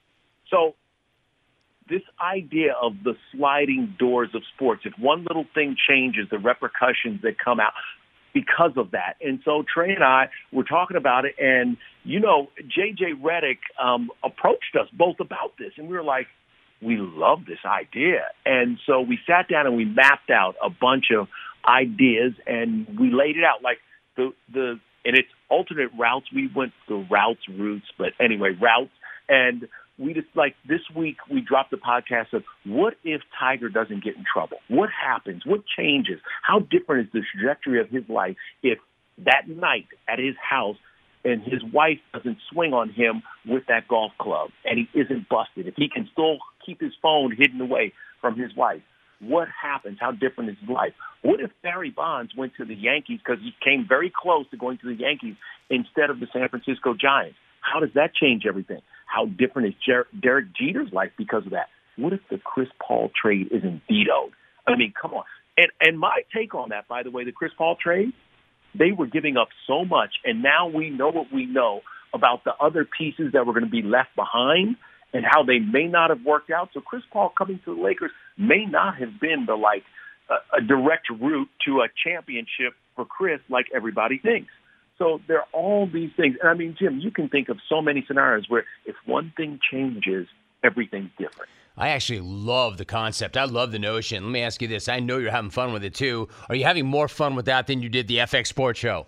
So this idea of the sliding doors of sports, if one little thing changes, the repercussions that come out because of that. And so Trey and I were talking about it, and, you know, J.J. Redick approached us both about this, and we were like, we love this idea. And so we sat down and we mapped out a bunch of ideas, and we laid it out like and it's alternate routes. We went the routes, but anyway, routes. And we just, like, this week we dropped the podcast of what if Tiger doesn't get in trouble? What happens? What changes? How different is the trajectory of his life if that night at his house and his wife doesn't swing on him with that golf club and he isn't busted? If he can still keep his phone hidden away from his wife, what happens? How different is his life? What if Barry Bonds went to the Yankees because he came very close to going to the Yankees instead of the San Francisco Giants? How does that change everything? How different is Derek Jeter's life because of that? What if the Chris Paul trade isn't vetoed? I mean, come on. And my take on that, by the way, the Chris Paul trade, they were giving up so much, and now we know what we know about the other pieces that were going to be left behind and how they may not have worked out. So Chris Paul coming to the Lakers may not have been a direct route to a championship for Chris like everybody thinks. So there are all these things. And I mean, Jim, you can think of so many scenarios where if one thing changes, everything's different. I actually love the concept. I love the notion. Let me ask you this. I know you're having fun with it, too. Are you having more fun with that than you did the FX Sports Show?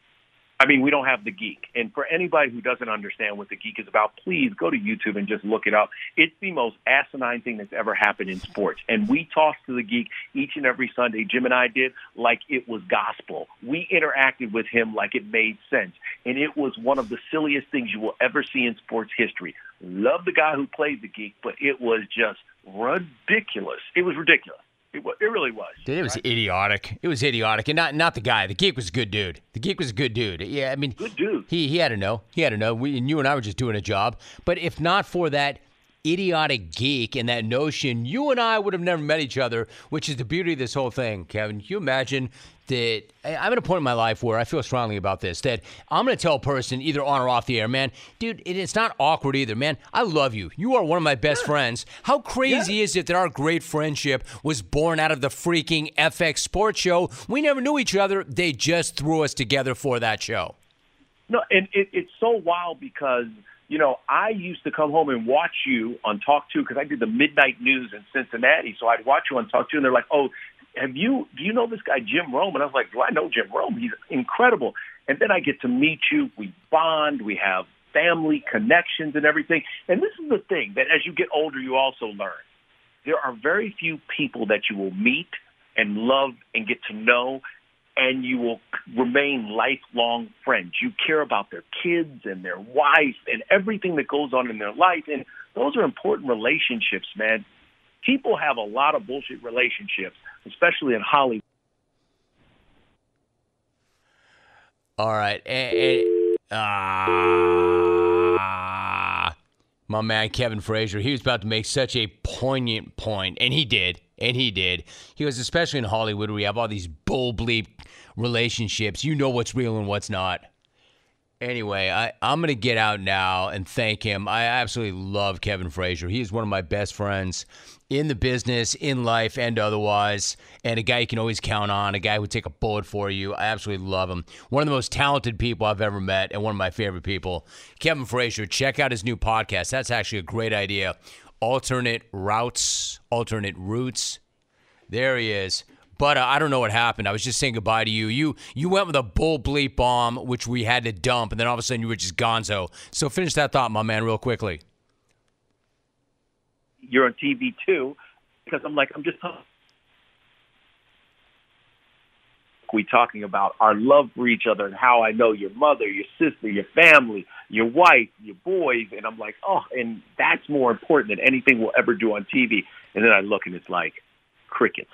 I mean, we don't have The Geek. And for anybody who doesn't understand what The Geek is about, please go to YouTube and just look it up. It's the most asinine thing that's ever happened in sports. And we tossed to The Geek each and every Sunday, Jim and I did, like it was gospel. We interacted with him like it made sense. And it was one of the silliest things you will ever see in sports history. Love the guy who played The Geek, but it was just ridiculous. It was ridiculous. It really was. Dude, it was idiotic. It was idiotic. And not the guy. The Geek was a good dude. The Geek was a good dude. Yeah, I mean, good dude. He had to know. He had to know. And you and I were just doing a job. But if not for that idiotic Geek and that notion, you and I would have never met each other, which is the beauty of this whole thing, Kevin. Can you imagine that I'm at a point in my life where I feel strongly about this, that I'm going to tell a person either on or off the air, man, dude, it's not awkward either, man. I love you. You are one of my best friends. How crazy is it that our great friendship was born out of the freaking FX Sports Show? We never knew each other. They just threw us together for that show. No, and it's so wild because, you know, I used to come home and watch you on Talk 2 because I did the midnight news in Cincinnati. So I'd watch you on Talk 2, and they're like, oh, do you know this guy, Jim Rome? And I was like, do I know Jim Rome? He's incredible. And then I get to meet you. We bond. We have family connections and everything. And this is the thing, that as you get older, you also learn. There are very few people that you will meet and love and get to know, and you will remain lifelong friends. You care about their kids and their wife and everything that goes on in their life. And those are important relationships, man. People have a lot of bullshit relationships, especially in Hollywood. All right. My man, Kevin Frazier, he was about to make such a poignant point, and he did. He was, especially in Hollywood, where we have all these bull bleep relationships. You know what's real and what's not. Anyway, I'm going to get out now and thank him. I absolutely love Kevin Frazier. He is one of my best friends in the business, in life, and otherwise, and a guy you can always count on, a guy who would take a bullet for you. I absolutely love him. One of the most talented people I've ever met and one of my favorite people. Kevin Frazier, check out his new podcast. That's actually a great idea. Alternate Routes. There he is. But I don't know what happened. I was just saying goodbye to you. You went with a bull bleep bomb, which we had to dump, and then all of a sudden you were just gonzo. So finish that thought, my man, real quickly. You're on TV too, because I'm just talking about our love for each other and how I know your mother, your sister, your family, your wife, your boys, and I'm like, oh, and that's more important than anything we'll ever do on TV. And then I look and it's like crickets.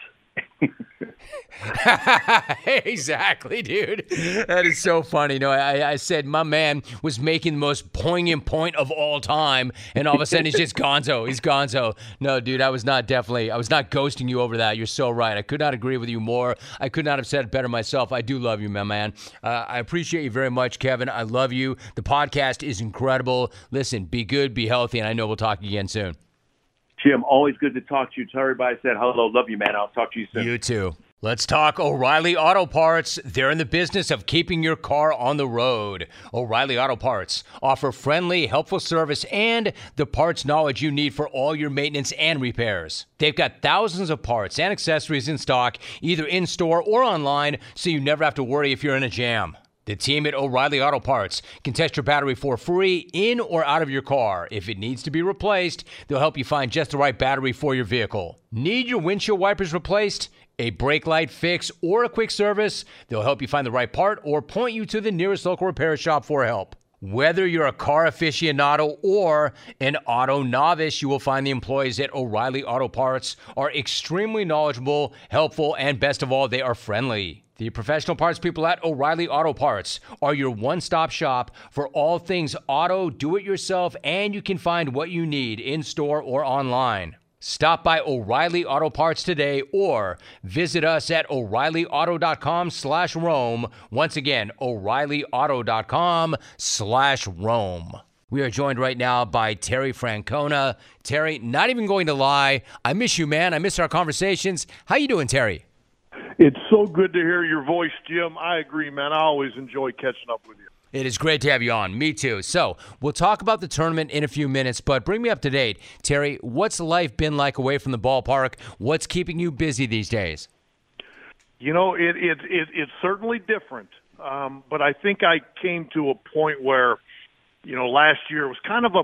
Exactly, dude. That is so funny. No, I said my man was making the most poignant point of all time, and all of a sudden he's just gonzo. He's gonzo. No, dude, I was not ghosting you over that. You're so right. I could not agree with you more. I could not have said it better myself. I do love you, my man. I appreciate you very much, Kevin. I love you. The podcast is incredible. Listen, be good, be healthy, and I know we'll talk again soon. Jim, always good to talk to you. Tell everybody I said hello. Love you, man. I'll talk to you soon. You too. Let's talk O'Reilly Auto Parts. They're in the business of keeping your car on the road. O'Reilly Auto Parts offer friendly, helpful service and the parts knowledge you need for all your maintenance and repairs. They've got thousands of parts and accessories in stock, either in-store or online, so you never have to worry if you're in a jam. The team at O'Reilly Auto Parts can test your battery for free in or out of your car. If it needs to be replaced, they'll help you find just the right battery for your vehicle. Need your windshield wipers replaced, a brake light fix, or a quick service? They'll help you find the right part or point you to the nearest local repair shop for help. Whether you're a car aficionado or an auto novice, you will find the employees at O'Reilly Auto Parts are extremely knowledgeable, helpful, and best of all, they are friendly. The professional parts people at O'Reilly Auto Parts are your one-stop shop for all things auto, do-it-yourself, and you can find what you need in-store or online. Stop by O'Reilly Auto Parts today or visit us at O'ReillyAuto.com/Rome. Once again, O'ReillyAuto.com/Rome. We are joined right now by Terry Francona. Terry, not even going to lie, I miss you, man. I miss our conversations. How you doing, Terry? It's so good to hear your voice, Jim. I agree, man. I always enjoy catching up with you. It is great to have you on. Me too. So we'll talk about the tournament in a few minutes, but bring me up to date. Terry, what's life been like away from the ballpark? What's keeping you busy these days? You know, it's certainly different, but I think I came to a point where, you know, last year was kind of a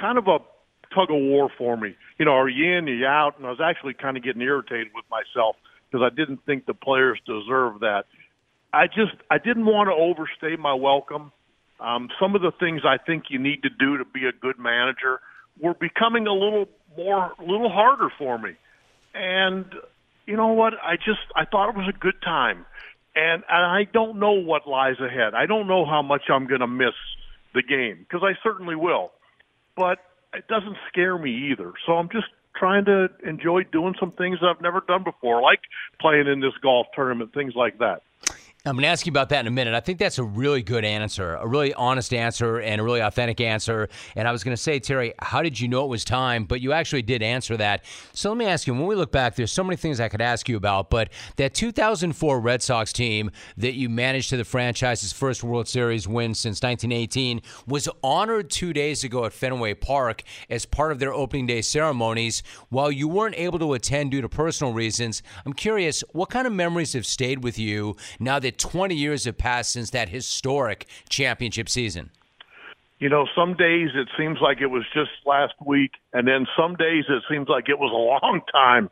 tug of war for me. You know, are you in, are you out? And I was actually kind of getting irritated with myself because I didn't think the players deserved that. I didn't want to overstay my welcome. Some of the things I think you need to do to be a good manager were becoming a little harder for me. And you know what? I thought it was a good time. And I don't know what lies ahead. I don't know how much I'm going to miss the game, because I certainly will. But it doesn't scare me either. So I'm just trying to enjoy doing some things I've never done before, like playing in this golf tournament, things like that. I'm going to ask you about that in a minute. I think that's a really good answer, a really honest answer, and a really authentic answer. And I was going to say, Terry, how did you know it was time? But you actually did answer that. So let me ask you, when we look back, there's so many things I could ask you about, but that 2004 Red Sox team that you managed to the franchise's first World Series win since 1918 was honored 2 days ago at Fenway Park as part of their opening day ceremonies. While you weren't able to attend due to personal reasons, I'm curious, what kind of memories have stayed with you now that 20 years have passed since that historic championship season? You know, some days it seems like it was just last week, and then some days it seems like it was a long time.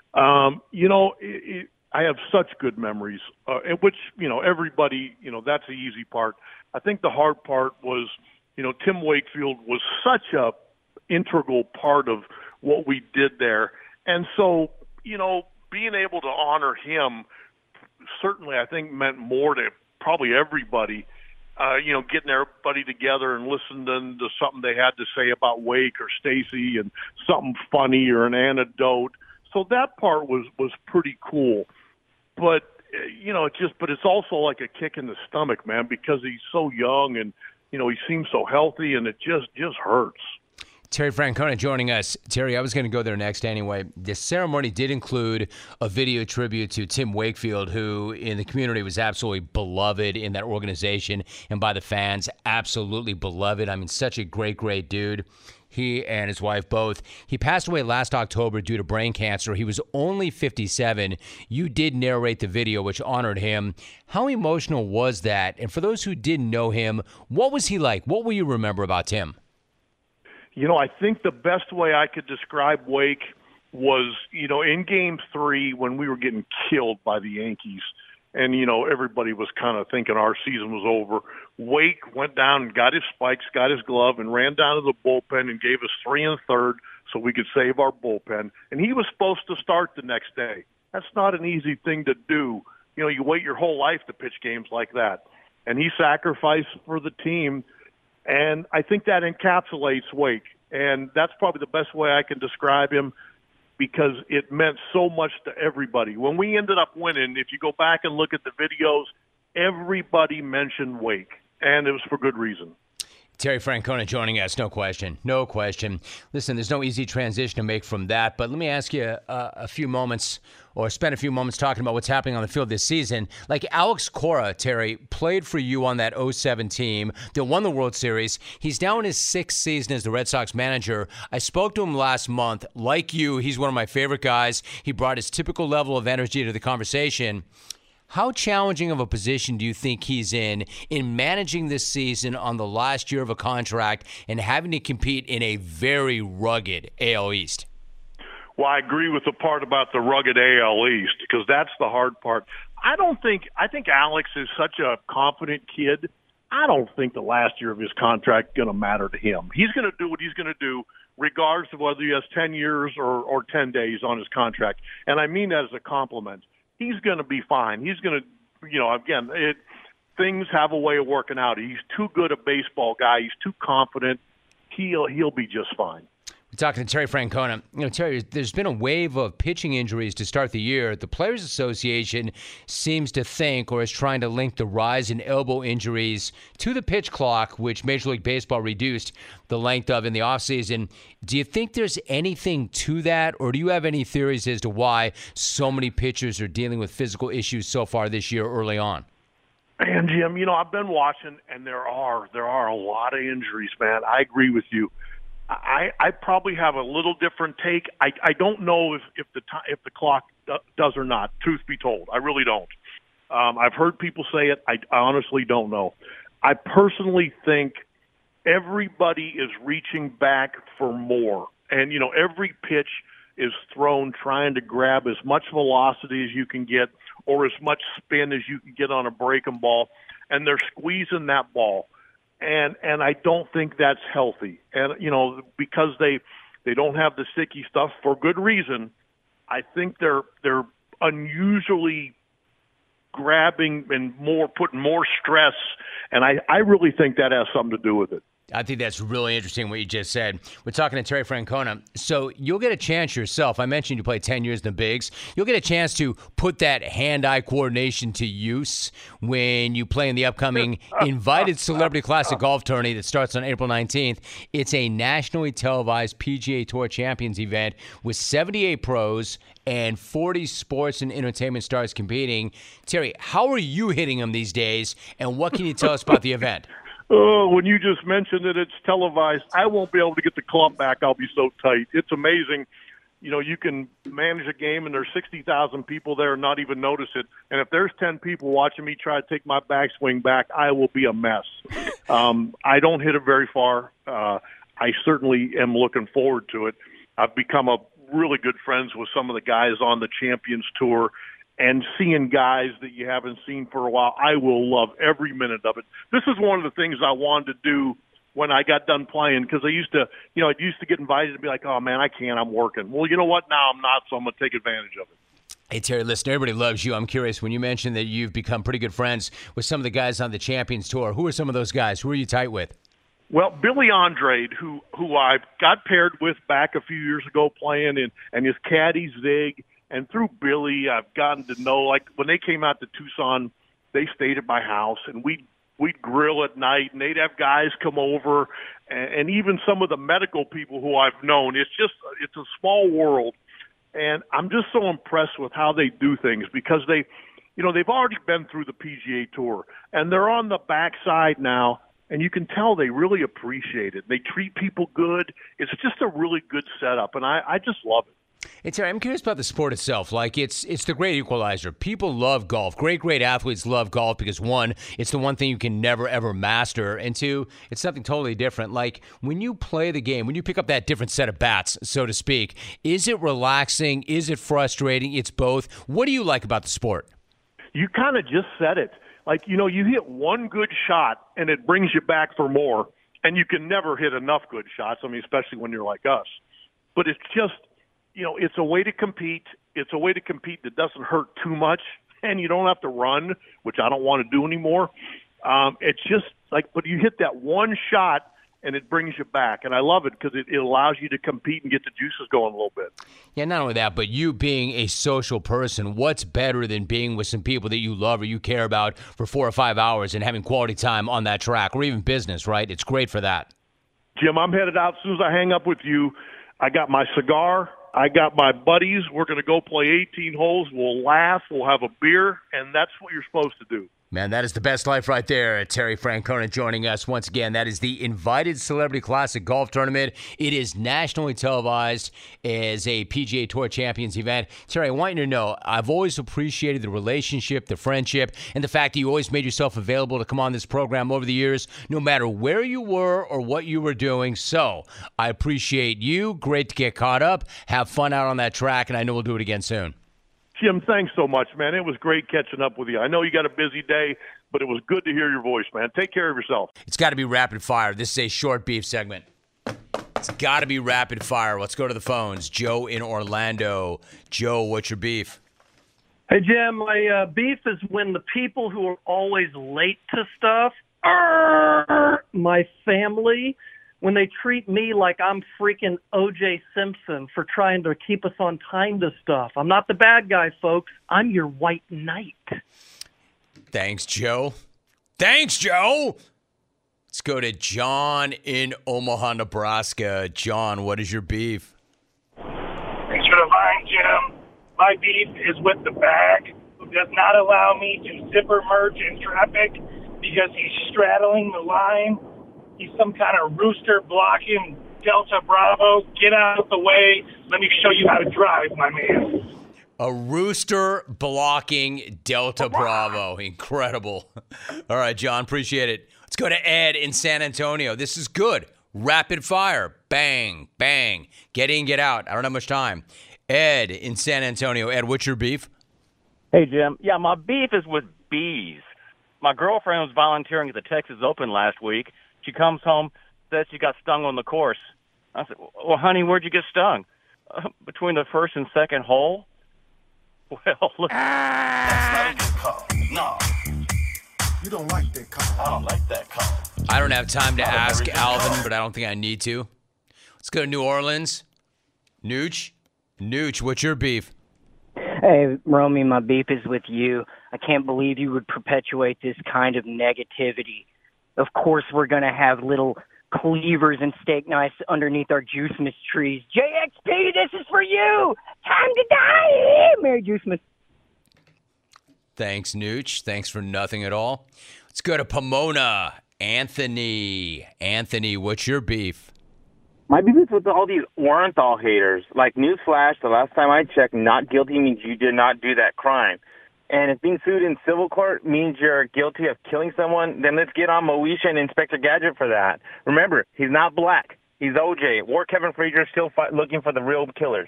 You know, I have such good memories, which, you know, everybody, you know, that's the easy part. I think the hard part was, you know, Tim Wakefield was such a integral part of what we did there. And so, you know, being able to honor him certainly, I think, meant more to probably everybody. getting everybody together and listening to something they had to say about Wake or Stacy and something funny or an anecdote. So that part was pretty cool. But, but it's also like a kick in the stomach, man, because he's so young and, he seems so healthy, and it just hurts. Terry Francona joining us. Terry, I was going to go there next anyway. The ceremony did include a video tribute to Tim Wakefield, who in the community was absolutely beloved in that organization and by the fans, absolutely beloved. I mean, such a great, great dude. He and his wife both. He passed away last October due to brain cancer. He was only 57. You did narrate the video, which honored him. How emotional was that? And for those who didn't know him, what was he like? What will you remember about Tim? I think the best way I could describe Wake was, in Game 3 when we were getting killed by the Yankees and, everybody was kind of thinking our season was over. Wake went down and got his spikes, got his glove, and ran down to the bullpen and gave us 3 1/3 so we could save our bullpen. And he was supposed to start the next day. That's not an easy thing to do. You wait your whole life to pitch games like that. And he sacrificed for the team. And I think that encapsulates Wake. And that's probably the best way I can describe him because it meant so much to everybody. When we ended up winning, if you go back and look at the videos, everybody mentioned Wake, and it was for good reason. Terry Francona joining us, no question. No question. Listen, there's no easy transition to make from that, but let me ask you a few moments or spend a few moments talking about what's happening on the field this season. Like Alex Cora, Terry, played for you on that 07 team that won the World Series. He's now in his 6th season as the Red Sox manager. I spoke to him last month. Like you, he's one of my favorite guys. He brought his typical level of energy to the conversation. How challenging of a position do you think he's in managing this season on the last year of a contract and having to compete in a very rugged AL East? Well, I agree with the part about the rugged AL East because that's the hard part. I think Alex is such a confident kid. I don't think the last year of his contract is going to matter to him. He's going to do what he's going to do regardless of whether he has 10 years or 10 days on his contract. And I mean that as a compliment. He's going to be fine. He's going to, things have a way of working out. He's too good a baseball guy. He's too confident. He'll be just fine. We're talking to Terry Francona. Terry, there's been a wave of pitching injuries to start the year. The Players Association seems to think or is trying to link the rise in elbow injuries to the pitch clock, which Major League Baseball reduced the length of in the offseason. Do you think there's anything to that, or do you have any theories as to why so many pitchers are dealing with physical issues so far this year early on? Man, Jim, I've been watching, and there are a lot of injuries, man. I agree with you. I probably have a little different take. I don't know if the clock does or not, truth be told. I really don't. I've heard people say it. I honestly don't know. I personally think everybody is reaching back for more. And, every pitch is thrown trying to grab as much velocity as you can get or as much spin as you can get on a breaking ball. And they're squeezing that ball. And I don't think that's healthy. And, because they don't have the sticky stuff for good reason, I think they're unusually grabbing and putting more stress. And I really think that has something to do with it. I think that's really interesting what you just said. We're talking to Terry Francona. So you'll get a chance yourself. I mentioned you played 10 years in the bigs. You'll get a chance to put that hand-eye coordination to use when you play in the upcoming Invited Celebrity Classic Golf Tourney that starts on April 19th. It's a nationally televised PGA Tour Champions event with 78 pros and 40 sports and entertainment stars competing. Terry, how are you hitting them these days, and what can you tell us about the event? Oh, when you just mentioned that it's televised, I won't be able to get the club back. I'll be so tight. It's amazing. You can manage a game and there's 60,000 people there and not even notice it. And if there's 10 people watching me try to take my backswing back, I will be a mess. I don't hit it very far. I certainly am looking forward to it. I've become really good friends with some of the guys on the Champions Tour. And seeing guys that you haven't seen for a while, I will love every minute of it. This is one of the things I wanted to do when I got done playing because I used to get invited to be like, oh, man, I can't, I'm working. Well, you know what? Now I'm not, so I'm going to take advantage of it. Hey, Terry, listen, everybody loves you. I'm curious, when you mentioned that you've become pretty good friends with some of the guys on the Champions Tour, who are some of those guys? Who are you tight with? Well, Billy Andrade, who I got paired with back a few years ago playing, and his caddy Zig, and through Billy, I've gotten to know, like when they came out to Tucson, they stayed at my house, and we'd grill at night, and they'd have guys come over, and even some of the medical people who I've known. It's a small world, and I'm just so impressed with how they do things because they've already been through the PGA Tour, and they're on the backside now. And you can tell they really appreciate it. They treat people good. It's just a really good setup, and I just love it. Hey, Terry, I'm curious about the sport itself. Like, it's the great equalizer. People love golf. Great athletes love golf because, one, it's the one thing you can never, ever master. And two, it's something totally different. Like, when you play the game, when you pick up that different set of bats, so to speak, is it relaxing? Is it frustrating? It's both. What do you like about the sport? You kind of just said it. Like, you hit one good shot, and it brings you back for more, and you can never hit enough good shots, especially when you're like us. But it's just, it's a way to compete. It's a way to compete that doesn't hurt too much, and you don't have to run, which I don't want to do anymore. It's just like, but you hit that one shot, and it brings you back. And I love it because it allows you to compete and get the juices going a little bit. Yeah, not only that, but you being a social person, what's better than being with some people that you love or you care about for 4 or 5 hours and having quality time on that track or even business, right? It's great for that. Jim, I'm headed out as soon as I hang up with you. I got my cigar. I got my buddies. We're going to go play 18 holes. We'll laugh. We'll have a beer, and that's what you're supposed to do. Man, that is the best life right there. Terry Francona joining us once again. That is the Invited Celebrity Classic Golf Tournament. It is nationally televised as a PGA Tour Champions event. Terry, I want you to know, I've always appreciated the relationship, the friendship, and the fact that you always made yourself available to come on this program over the years, no matter where you were or what you were doing. So I appreciate you. Great to get caught up. Have fun out on that track, and I know we'll do it again soon. Jim, thanks so much, man. It was great catching up with you. I know you got a busy day, but it was good to hear your voice, man. Take care of yourself. It's got to be rapid fire. This is a short beef segment. It's got to be rapid fire. Let's go to the phones. Joe in Orlando. Joe, what's your beef? Hey, Jim, my beef is when the people who are always late to stuff, my family, when they treat me like I'm freaking O.J. Simpson for trying to keep us on time to stuff. I'm not the bad guy, folks. I'm your white knight. Thanks, Joe. Thanks, Joe. Let's go to John in Omaha, Nebraska. John, what is your beef? Thanks for the line, Jim. My beef is with the bag who does not allow me to zipper merge in traffic because he's straddling the line. He's some kind of rooster blocking Delta Bravo. Get out of the way. Let me show you how to drive, my man. A rooster blocking Delta Bravo. Incredible. All right, John, appreciate it. Let's go to Ed in San Antonio. This is good. Rapid fire. Bang, bang. Get in, get out. I don't have much time. Ed in San Antonio. Ed, what's your beef? Hey, Jim. Yeah, my beef is with bees. My girlfriend was volunteering at the Texas Open last week. She comes home, says she got stung on the course. I said, well, honey, where'd you get stung? Between the first and second hole? Well, look. That's not a good call. No. You don't like that call. I don't like that call. I don't have time to ask Alvin, but I don't think I need to. Let's go to New Orleans. Nooch, what's your beef? Hey, Romy, my beef is with you. I can't believe you would perpetuate this kind of negativity. Of course, we're going to have little cleavers and steak knives underneath our Juice Miss trees. JXP, this is for you. Time to die. Merry Juice Miss. Thanks, Nooch. Thanks for nothing at all. Let's go to Pomona. Anthony, what's your beef? My beef is with all these Orenthal haters. Like, newsflash, the last time I checked, not guilty means you did not do that crime. And if being sued in civil court means you're guilty of killing someone, then let's get on Moesha and Inspector Gadget for that. Remember, he's not black. He's OJ. Or Kevin Frazier still looking for the real killers.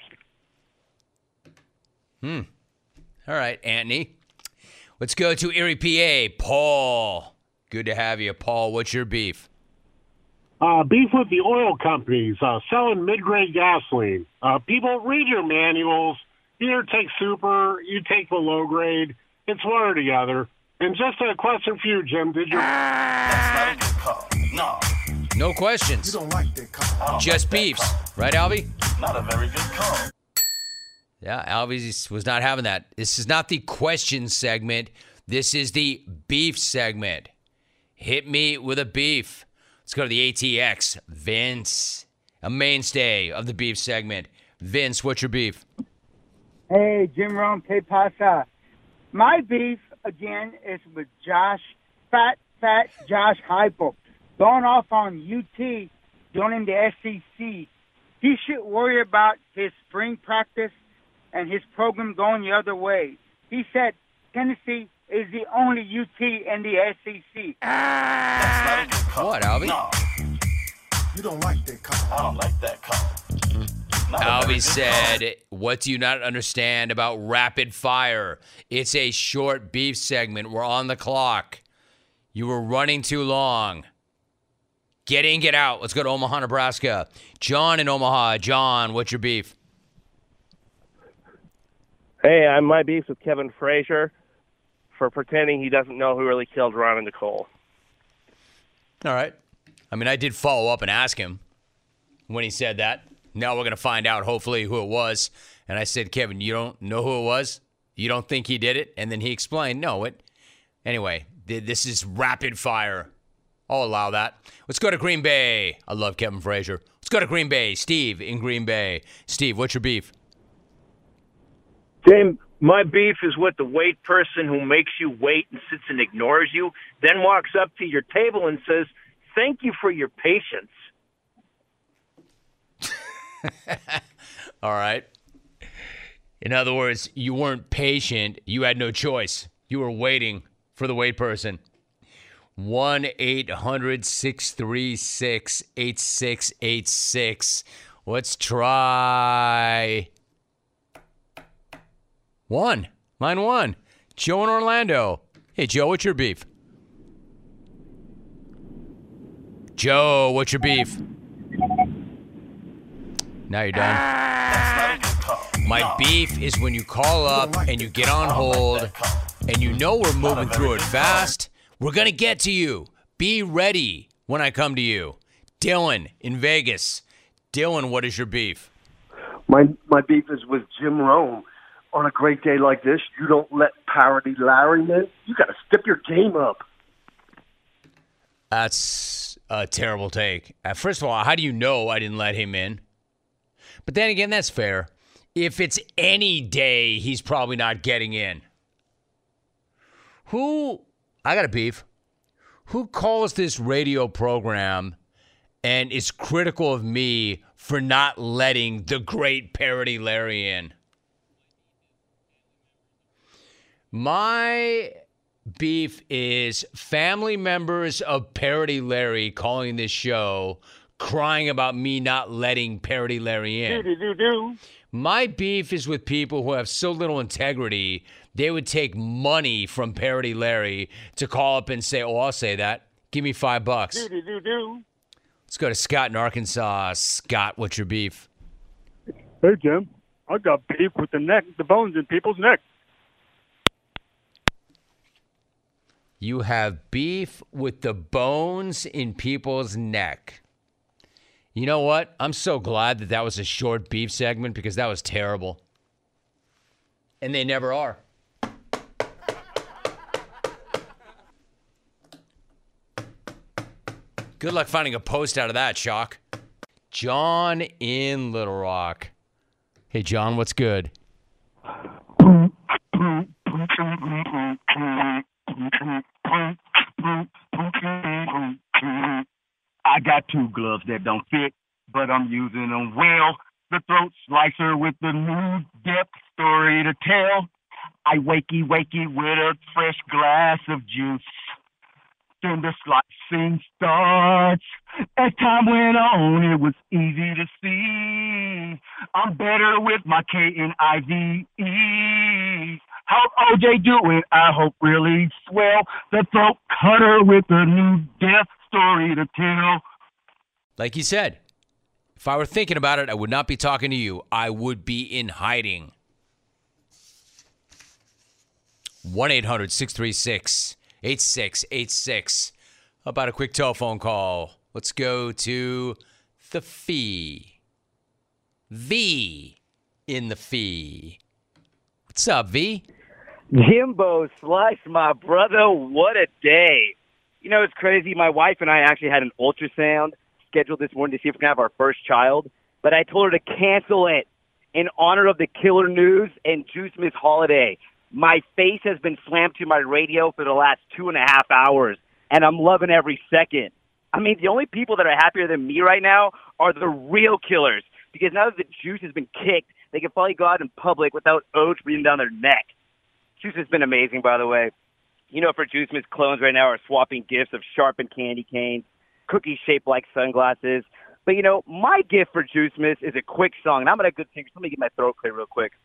All right, Anthony. Let's go to Erie, PA. Paul. Good to have you. Paul, what's your beef? Beef with the oil companies selling mid-grade gasoline. People, read your manuals. You either take super, you take the low grade. It's one or the other. And just a question for you, Jim. Did you... That's not a good call. No. No questions. You don't like that call. Just beefs. Right, Albie? Not a very good call. Yeah, Albie was not having that. This is not the question segment. This is the beef segment. Hit me with a beef. Let's go to the ATX. Vince, a mainstay of the beef segment. Vince, what's your beef? Hey, Jim Rome, K Pasa. My beef, again, is with Josh, fat Josh Heupel. Going off on UT, joining the SEC. He should worry about his spring practice and his program going the other way. He said Tennessee is the only UT in the SEC. That's not a good call. What, Albie? No. You don't like that call. I don't like that call. Albie said, what do you not understand about rapid fire? It's a short beef segment. We're on the clock. You were running too long. Get in, get out. Let's go to Omaha, Nebraska. John in Omaha. John, what's your beef? Hey, my beef with Kevin Frazier for pretending he doesn't know who really killed Ron and Nicole. All right. I mean, I did follow up and ask him when he said that. Now we're going to find out, hopefully, who it was. And I said, Kevin, you don't know who it was? You don't think he did it? And then he explained, no. Anyway, this is rapid fire. I'll allow that. Let's go to Green Bay. I love Kevin Frazier. Let's go to Green Bay. Steve in Green Bay. Steve, what's your beef? James, my beef is with the wait person who makes you wait and sits and ignores you, then walks up to your table and says, "Thank you for your patience." All right. In other words, you weren't patient. You had no choice. You were waiting for the wait person. 1-800-636-8686. Let's try line one. Joe in Orlando. Hey, Joe, what's your beef? Joe, what's your beef? Now you're done. My beef is when you call up and you get on hold and you know we're moving through it fast. We're going to get to you. Be ready when I come to you. Dylan in Vegas. Dylan, what is your beef? My beef is with Jim Rome. On a great day like this, you don't let Parody Larry in. You got to step your game up. That's a terrible take. First of all, how do you know I didn't let him in? But then again, that's fair. If it's any day, he's probably not getting in. I got a beef. Who calls this radio program and is critical of me for not letting the great Parody Larry in? My beef is family members of Parody Larry calling this show, crying about me not letting Parody Larry in. My beef is with people who have so little integrity, they would take money from Parody Larry to call up and say, oh, I'll say that. Give me $5. Let's go to Scott in Arkansas. Scott, what's your beef? Hey, Jim. I got beef with the bones in people's neck. You have beef with the bones in people's neck. You know what? I'm so glad that was a short beef segment because that was terrible. And they never are. Good luck finding a post out of that, Shock. John in Little Rock. Hey, John, what's good? I got two gloves that don't fit, but I'm using them well. The throat slicer with the new depth story to tell. I wakey with a fresh glass of juice. Then the slicing starts. As time went on, it was easy to see. I'm better with my K-N-I-V-E. How's OJ doing? I hope really swell. The throat cutter with a new death story to tell. Like you said, if I were thinking about it, I would not be talking to you. I would be in hiding. 1-800-636-8686. How about a quick telephone call? Let's go to the Fee. V in the Fee. What's up, V? Jimbo Slice, my brother, what a day. You know, it's crazy. My wife and I actually had an ultrasound scheduled this morning to see if we can have our first child, but I told her to cancel it in honor of the killer news and Juice Miss holiday. My face has been slammed to my radio for the last 2.5 hours, and I'm loving every second. I mean, the only people that are happier than me right now are the real killers, because now that the juice has been kicked, they can finally go out in public without oats breathing down their neck. Juice has been amazing, by the way. You know, for Juice Miss, clones right now are swapping gifts of sharpened candy canes, cookies shaped like sunglasses. But, you know, my gift for Juice Miss is a quick song, and I'm going to good singer. Let me get my throat clear real quick.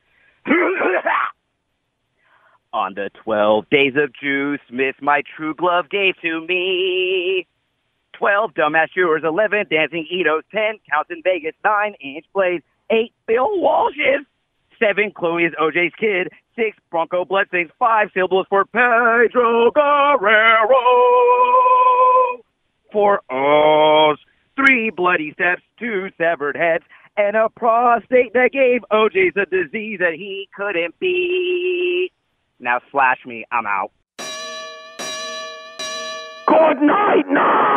On the 12 days of Juice Miss, my true glove gave to me 12 dumbass yours, 11 dancing Edos, 10 counts in Vegas, 9-inch blades, 8 Bill Walshes, 7 Chloe's OJ's kid, 6 Bronco Bloodstains, 5 syllables for Pedro Guerrero, 4 O's, 3 bloody steps, 2 severed heads, and a prostate that gave OJ's a disease that he couldn't beat. Now slash me, I'm out. Good night, night.